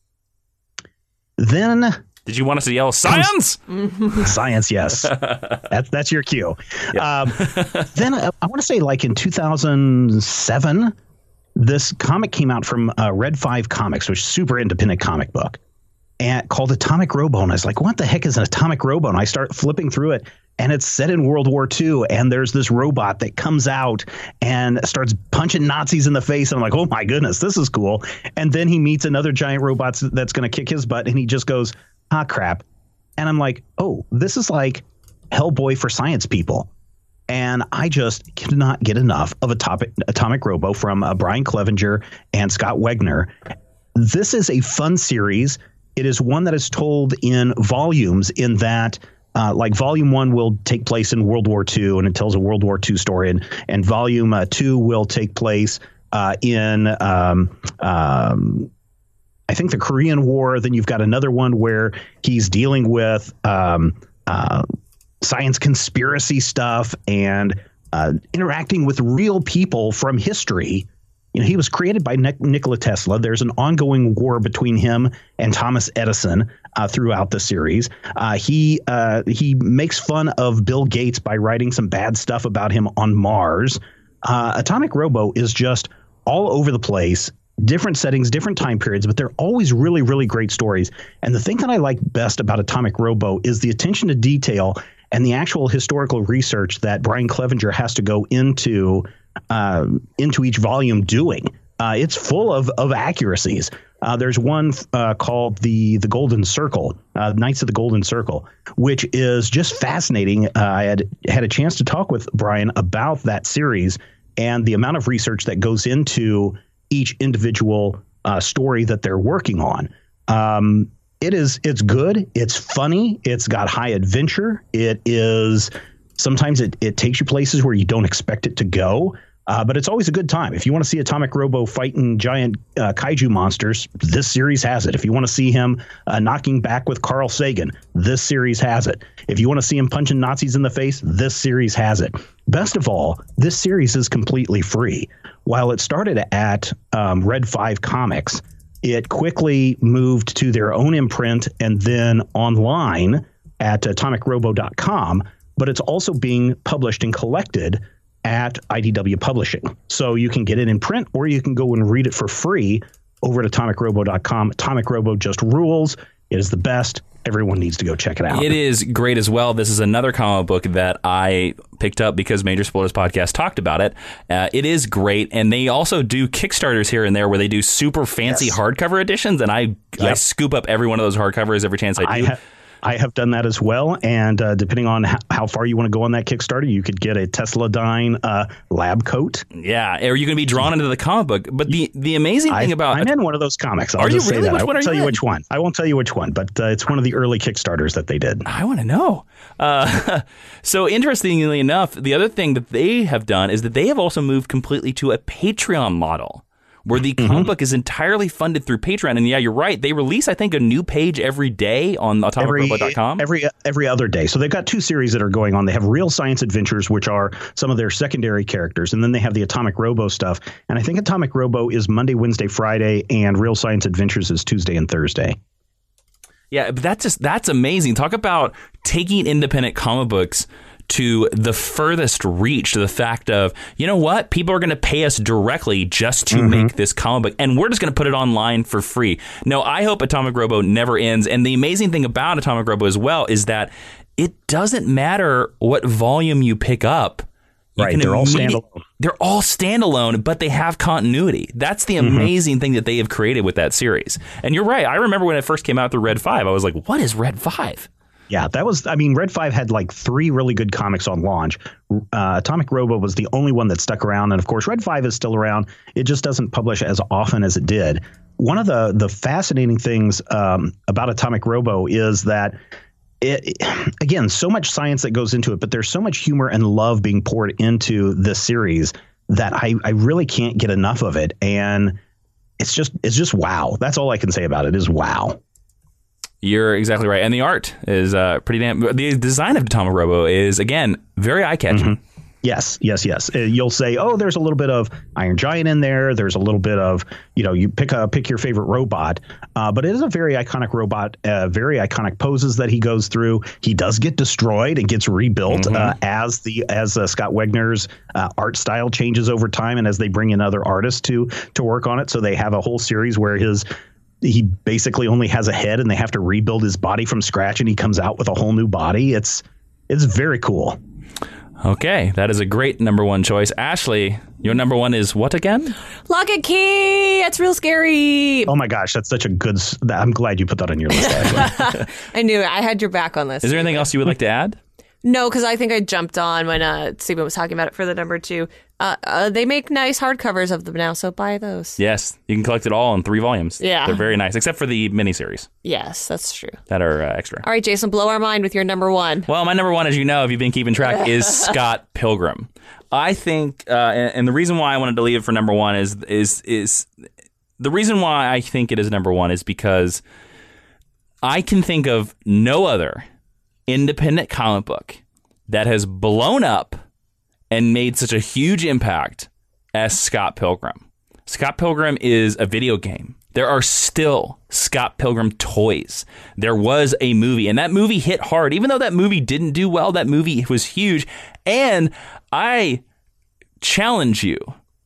Then... Did you want us to yell science? Science, yes. That's that's your cue. Yeah. Um, then uh, I want to say, like in two thousand seven, this comic came out from uh, Red Five Comics, which is a super independent comic book, and called Atomic Robo. And I was like, what the heck is an Atomic Robo? And I start flipping through it, and it's set in World War Two, and there's this robot that comes out and starts punching Nazis in the face. And I'm like, oh my goodness, this is cool. And then he meets another giant robot that's going to kick his butt, and he just goes, ah, crap. And I'm like, oh, this is like Hellboy for science people. And I just cannot get enough of Atomic, Atomic Robo from uh, Brian Clevenger and Scott Wegner. This is a fun series. It is one that is told in volumes, in that uh, like volume one will take place in World War Two, and it tells a World War Two story. And, and volume uh, two will take place uh, in um, um, I think the Korean War. Then you've got another one where he's dealing with um, uh, science conspiracy stuff and uh, interacting with real people from history You know, he was created by Nik- Nikola Tesla. There's an ongoing war between him and Thomas Edison uh, throughout the series. Uh, he uh, he makes fun of Bill Gates by writing some bad stuff about him on Mars. Uh, Atomic Robo is just all over the place, different settings, different time periods, but they're always really, really great stories. And the thing that I like best about Atomic Robo is the attention to detail and the actual historical research that Brian Clevenger has to go into uh, into each volume doing. Uh, it's full of of accuracies. Uh, there's one uh, called the the Golden Circle, uh, Knights of the Golden Circle, which is just fascinating. Uh, I had had a chance to talk with Brian about that series and the amount of research that goes into each individual uh, story that they're working on. Um, it is it's good. It's funny. It's got high adventure. It is sometimes it it takes you places where you don't expect it to go. Uh, but it's always a good time. If you want to see Atomic Robo fighting giant uh, kaiju monsters, this series has it. If you want to see him uh, knocking back with Carl Sagan, this series has it. If you want to see him punching Nazis in the face, this series has it. Best of all, this series is completely free. While it started at um, Red five Comics, it quickly moved to their own imprint and then online at atomic robo dot com. But it's also being published and collected at I D W Publishing. So you can get it in print or you can go and read it for free over at atomic robo dot com. Atomic Robo just rules. It is the best. Everyone needs to go check it out. It is great as well. This is another comic book that I picked up because Major Spoilers Podcast talked about it. Uh, it is great. And they also do Kickstarters here and there where they do super fancy yes. hardcover editions. And I, yep. I scoop up every one of those hardcovers every chance I do. I ha- I have done that as well, and uh, depending on how, how far you want to go on that Kickstarter, you could get a Tesla-Dyne uh, lab coat. Yeah, or you can be drawn into the comic book. But the, the amazing thing I, about... I'm in one of those comics. I'll are just you really? say that. Which I one won't are tell you, you in? which one. I won't tell you which one, but uh, it's one of the early Kickstarters that they did. I want to know. Uh, so interestingly enough, the other thing that they have done is that they have also moved completely to a Patreon model, where the comic mm-hmm. book is entirely funded through Patreon. And yeah, you're right. They release, I think, a new page every day on atomic robo dot com. Every every other day. So they've got two series that are going on. They have Real Science Adventures, which are some of their secondary characters. And then they have the Atomic Robo stuff. And I think Atomic Robo is Monday, Wednesday, Friday, and Real Science Adventures is Tuesday and Thursday. Yeah, but that's just that's amazing. Talk about taking independent comic books to the furthest reach, to the fact of, you know what, people are going to pay us directly just to mm-hmm. make this comic book, and we're just going to put it online for free. No, I hope Atomic Robo never ends. And the amazing thing about Atomic Robo as well is that it doesn't matter what volume you pick up. You right, they're all standalone. They're all standalone, but they have continuity. That's the amazing mm-hmm. thing that they have created with that series. And you're right. I remember when it first came out through Red five, I was like, what is Red five? Yeah, that was, I mean, Red five had like three really good comics on launch. Uh, Atomic Robo was the only one that stuck around. And of course, Red five is still around. It just doesn't publish as often as it did. One of the, the fascinating things um, about Atomic Robo is that, it, again, so much science that goes into it, but there's so much humor and love being poured into this series that I, I really can't get enough of it. And it's just, it's just wow. That's all I can say about it is wow. You're exactly right. And the art is uh, pretty damn... The design of Atomic Robo is, again, very eye-catching. Mm-hmm. Yes, yes, yes. Uh, you'll say, oh, there's a little bit of Iron Giant in there. There's a little bit of, you know, you pick a, pick your favorite robot. Uh, but it is a very iconic robot, uh, very iconic poses that he goes through. He does get destroyed and gets rebuilt mm-hmm. uh, as the as uh, Scott Wegner's uh, art style changes over time and as they bring in other artists to to work on it. So they have a whole series where his... he basically only has a head and they have to rebuild his body from scratch and he comes out with a whole new body. It's it's very cool. Okay, that is a great number one choice. Ashley, your number one is what again? Lock and Key. It's real scary. Oh my gosh, that's such a good... I'm glad you put that on your list, Ashley. I knew it. I had your back on this. Is there anything else you would like to add? No, because I think I jumped on when uh, Stephen was talking about it for the number two. Uh, uh, they make nice hardcovers of them now, so buy those. Yes, you can collect it all in three volumes. Yeah. They're very nice, except for the miniseries. Yes, that's true. That are uh, extra. All right, Jason, blow our mind with your number one. Well, my number one, as you know, if you've been keeping track, is Scott Pilgrim. I think, uh, and, and the reason why I wanted to leave it for number one is is is the reason why I think it is number one is because I can think of no other independent comic book that has blown up and made such a huge impact as Scott Pilgrim. Scott Pilgrim is a video game. There are still Scott Pilgrim toys. There was a movie, and that movie hit hard. Even though that movie didn't do well, that movie was huge. And I challenge you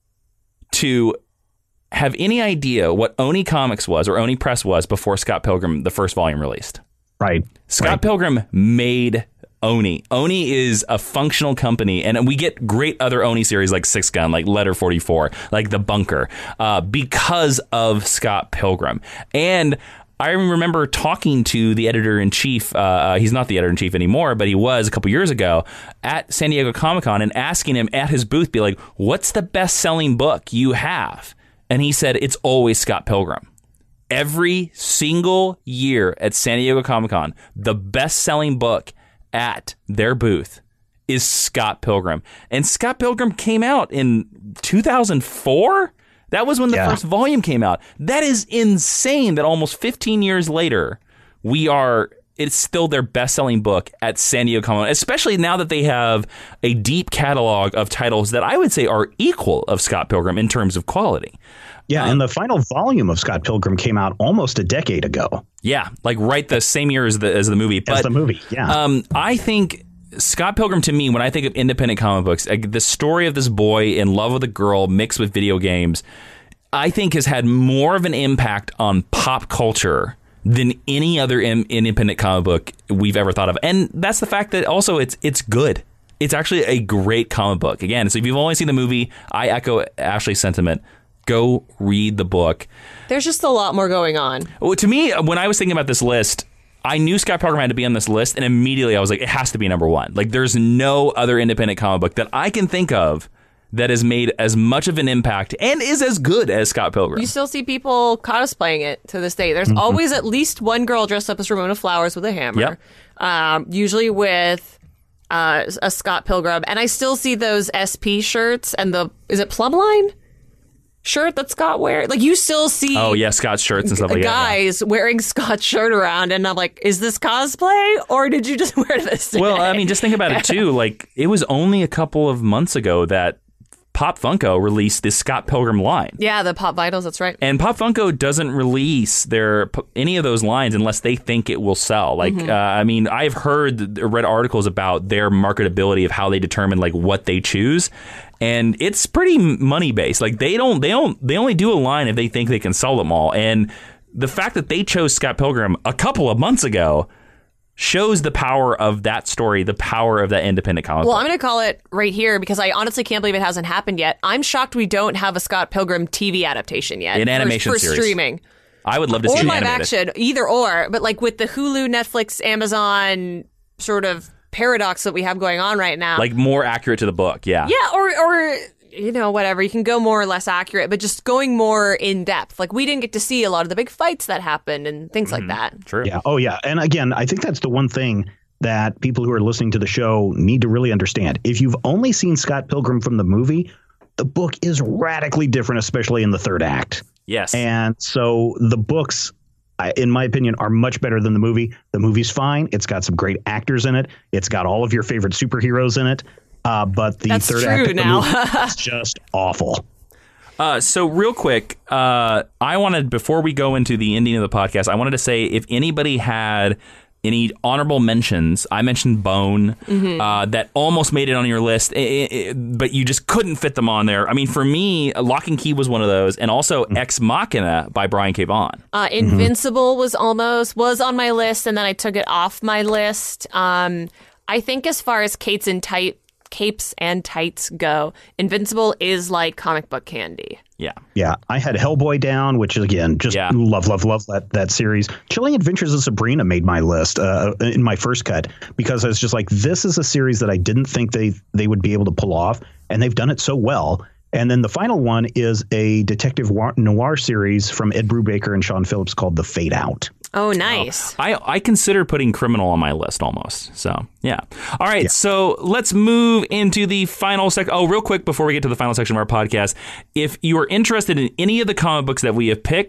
to have any idea what Oni Comics was or Oni Press was before Scott Pilgrim, the first volume, released. Right. Scott right. Pilgrim made Oni. Oni is a functional company, and we get great other Oni series like Six Gun, like Letter forty-four, like The Bunker, uh, because of Scott Pilgrim. And I remember talking to the editor-in-chief, uh, he's not the editor-in-chief anymore, but he was a couple years ago, at San Diego Comic-Con, and asking him at his booth, be like, what's the best-selling book you have? And he said, it's always Scott Pilgrim. Every single year at San Diego Comic-Con, the best-selling book at their booth is Scott Pilgrim. And Scott Pilgrim came out in two thousand four? That was when the yeah. first volume came out. That is insane that almost fifteen years later, we are... it's still their best-selling book at San Diego Comic-Con, especially now that they have a deep catalog of titles that I would say are equal of Scott Pilgrim in terms of quality. Yeah, um, and the final volume of Scott Pilgrim came out almost a decade ago. Yeah, like right the same year as the as the movie. But, as the movie, yeah. Um, I think Scott Pilgrim, to me, when I think of independent comic books, like the story of this boy in love with a girl mixed with video games, I think has had more of an impact on pop culture than any other in, independent comic book we've ever thought of. And that's the fact that also it's it's good. It's actually a great comic book. Again, so if you've only seen the movie, I echo Ashley's sentiment. Go read the book. There's just a lot more going on. Well, to me, when I was thinking about this list, I knew Scott Pilgrim had to be on this list, and immediately I was like, it has to be number one. Like, there's no other independent comic book that I can think of that has made as much of an impact and is as good as Scott Pilgrim. You still see people cosplaying it to this day. There's mm-hmm. always at least one girl dressed up as Ramona Flowers with a hammer. Yep. Um, usually with uh, a Scott Pilgrim. And I still see those S P shirts and the, is it Plumline? Shirt that Scott wears. Like, you still see oh yeah Scott's shirts and stuff like guys that, yeah. wearing Scott's shirt around, and I'm like, is this cosplay or did you just wear this today? Well, I mean, just think about it too. Like, it was only a couple of months ago that Pop Funko released this Scott Pilgrim line. Yeah, the Pop Vitals, that's right. And Pop Funko doesn't release their any of those lines unless they think it will sell. Like, mm-hmm. uh, I mean, I've heard, read articles about their marketability of how they determine like what they choose. And it's pretty money based. Like they don't, they don't, they only do a line if they think they can sell them all. And the fact that they chose Scott Pilgrim a couple of months ago shows the power of that story, the power of that independent comic Well, book. I'm going to call it right here because I honestly can't believe it hasn't happened yet. I'm shocked we don't have a Scott Pilgrim T V adaptation yet. An animation for, for series. streaming. I would love to or see it live animated. action, either or. But like with the Hulu, Netflix, Amazon sort of paradox that we have going on right now. Like more accurate to the book, yeah. Yeah, or or you know, whatever. You can go more or less accurate, but just going more in depth. Like we didn't get to see a lot of the big fights that happened and things mm-hmm. like that. True. Yeah. Oh, yeah. And again, I think that's the one thing that people who are listening to the show need to really understand. If you've only seen Scott Pilgrim from the movie, the book is radically different, especially in the third act. Yes. And so the books, in my opinion, are much better than the movie. The movie's fine. It's got some great actors in it. It's got all of your favorite superheroes in it. Uh, but the That's third true act of the now. movie is just awful. Uh, so real quick, uh, I wanted, before we go into the ending of the podcast, I wanted to say if anybody had any honorable mentions, I mentioned Bone, mm-hmm. uh, that almost made it on your list, it, it, but you just couldn't fit them on there. I mean, for me, Lock and Key was one of those, and also mm-hmm. Ex Machina by Brian K. Vaughan. Uh, Invincible mm-hmm. was almost, was on my list, and then I took it off my list. Um, I think as far as Kates and Tight, capes and tights go, Invincible is like comic book candy. Yeah. Yeah. I had Hellboy down, which is, again, just yeah. love, love, love that, that series. Chilling Adventures of Sabrina made my list uh, in my first cut because I was just like, this is a series that I didn't think they, they would be able to pull off, and they've done it so well. And then the final one is a detective noir series from Ed Brubaker and Sean Phillips called The Fade Out. Oh, nice. Oh, I, I consider putting Criminal on my list almost. So, yeah. All right. Yeah. So let's move into the final section. Oh, real quick before we get to the final section of our podcast, if you are interested in any of the comic books that we have picked,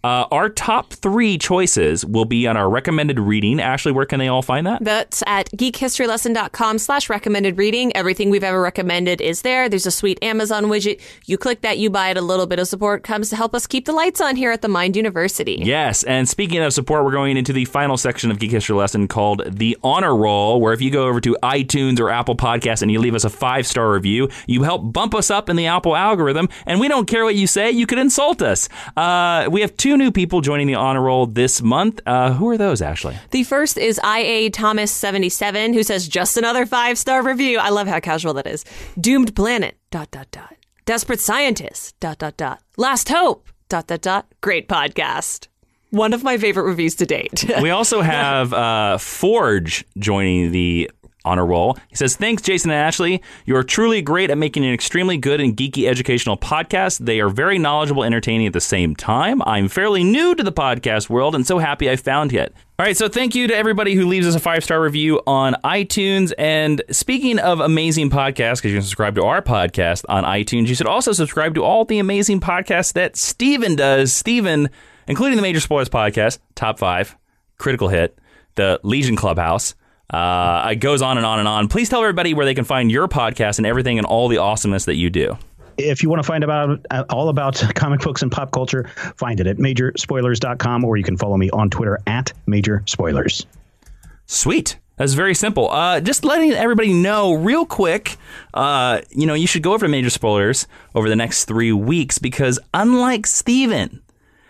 Uh, our top three choices will be on our recommended reading. Ashley, where can they all find that? That's at geekhistorylesson.com slash recommended reading. Everything we've ever recommended is there. There's a sweet Amazon widget. You click that, you buy it. A little bit of support comes to help us keep the lights on here at the Mind University. Yes, and speaking of support, we're going into the final section of Geek History Lesson called the Honor Roll, where if you go over to iTunes or Apple Podcasts and you leave us a five-star review, you help bump us up in the Apple algorithm, and we don't care what you say. You could insult us. Uh, we have two new people joining the Honor Roll this month. Uh, who are those, Ashley? The first is I A Thomas seventy-seven, who says, just another five-star review. I love how casual that is. Doomed Planet, dot, dot, dot. Desperate Scientist, dot, dot, dot. Last Hope, dot, dot, dot. Great podcast. One of my favorite reviews to date. We also have uh, Forge joining the Honor Roll. He says, thanks, Jason and Ashley. You are truly great at making an extremely good and geeky educational podcast. They are very knowledgeable, entertaining at the same time. I'm fairly new to the podcast world and so happy I found it. All right, so thank you to everybody who leaves us a five-star review on iTunes. And speaking of amazing podcasts, because you can subscribe to our podcast on iTunes, you should also subscribe to all the amazing podcasts that Steven does. Steven, including the Major Spoilers Podcast, Top five, Critical Hit, the Legion Clubhouse. Uh, it goes on and on and on. Please tell everybody where they can find your podcast and everything and all the awesomeness that you do. If you want to find about uh, all about comic books and pop culture, find it at major spoilers dot com, or you can follow me on Twitter at Major Spoilers. Sweet. That's very simple. Uh, just letting everybody know real quick, uh, you know, you should go over to Major Spoilers over the next three weeks because unlike Steven,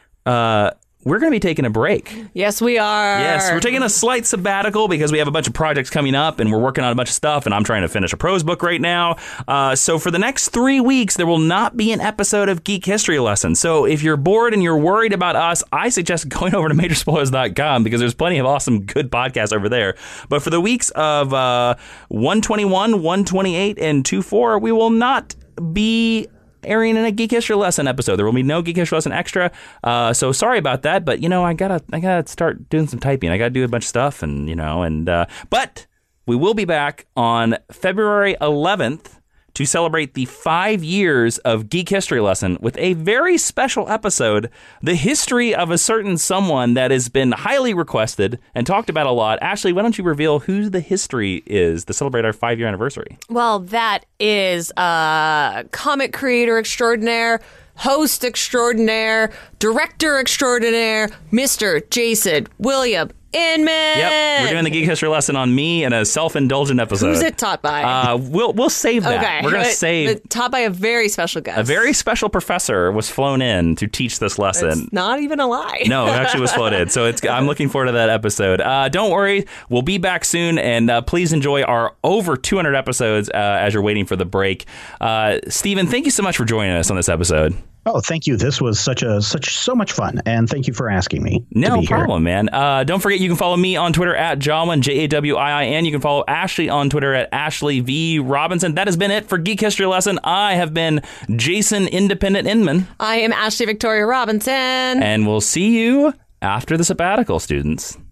uh, we're going to be taking a break. Yes, we are. Yes, we're taking a slight sabbatical because we have a bunch of projects coming up and we're working on a bunch of stuff and I'm trying to finish a prose book right now. Uh, so for the next three weeks, there will not be an episode of Geek History Lesson. So if you're bored and you're worried about us, I suggest going over to major spoilers dot com because there's plenty of awesome, good podcasts over there. But for the weeks of uh, one twenty-one, one twenty-eight, and twenty-four, we will not be airing in a Geek History Lesson episode. There will be no Geek History Lesson extra. Uh, so sorry about that, but you know, I gotta, I gotta start doing some typing. I gotta do a bunch of stuff, and you know, and uh, but we will be back on February eleventh to celebrate the five years of Geek History Lesson with a very special episode, the history of a certain someone that has been highly requested and talked about a lot. Ashley, why don't you reveal who the history is to celebrate our five-year anniversary? Well, that is uh, comic creator extraordinaire, host extraordinaire, director extraordinaire, Mister Jason William Inman. Yep, we're doing the Geek History Lesson on me in a self-indulgent episode. Who's it taught by? Uh, we'll we'll save that. Okay. We're going to save. But taught by a very special guest. A very special professor was flown in to teach this lesson. It's not even a lie. No, it actually was flown in. So it's. I'm looking forward to that episode. Uh, don't worry, we'll be back soon, and uh, please enjoy our over two hundred episodes uh, as you're waiting for the break. Uh, Steven, thank you so much for joining us on this episode. Oh, thank you. This was such a such so much fun, and thank you for asking me. No to be problem, here. man. Uh, don't forget, you can follow me on Twitter at Jawin, J A W I I N. You can follow Ashley on Twitter at Ashley V Robinson. That has been it for Geek History Lesson. I have been Jason Independent Inman. I am Ashley Victoria Robinson. And we'll see you after the sabbatical, students.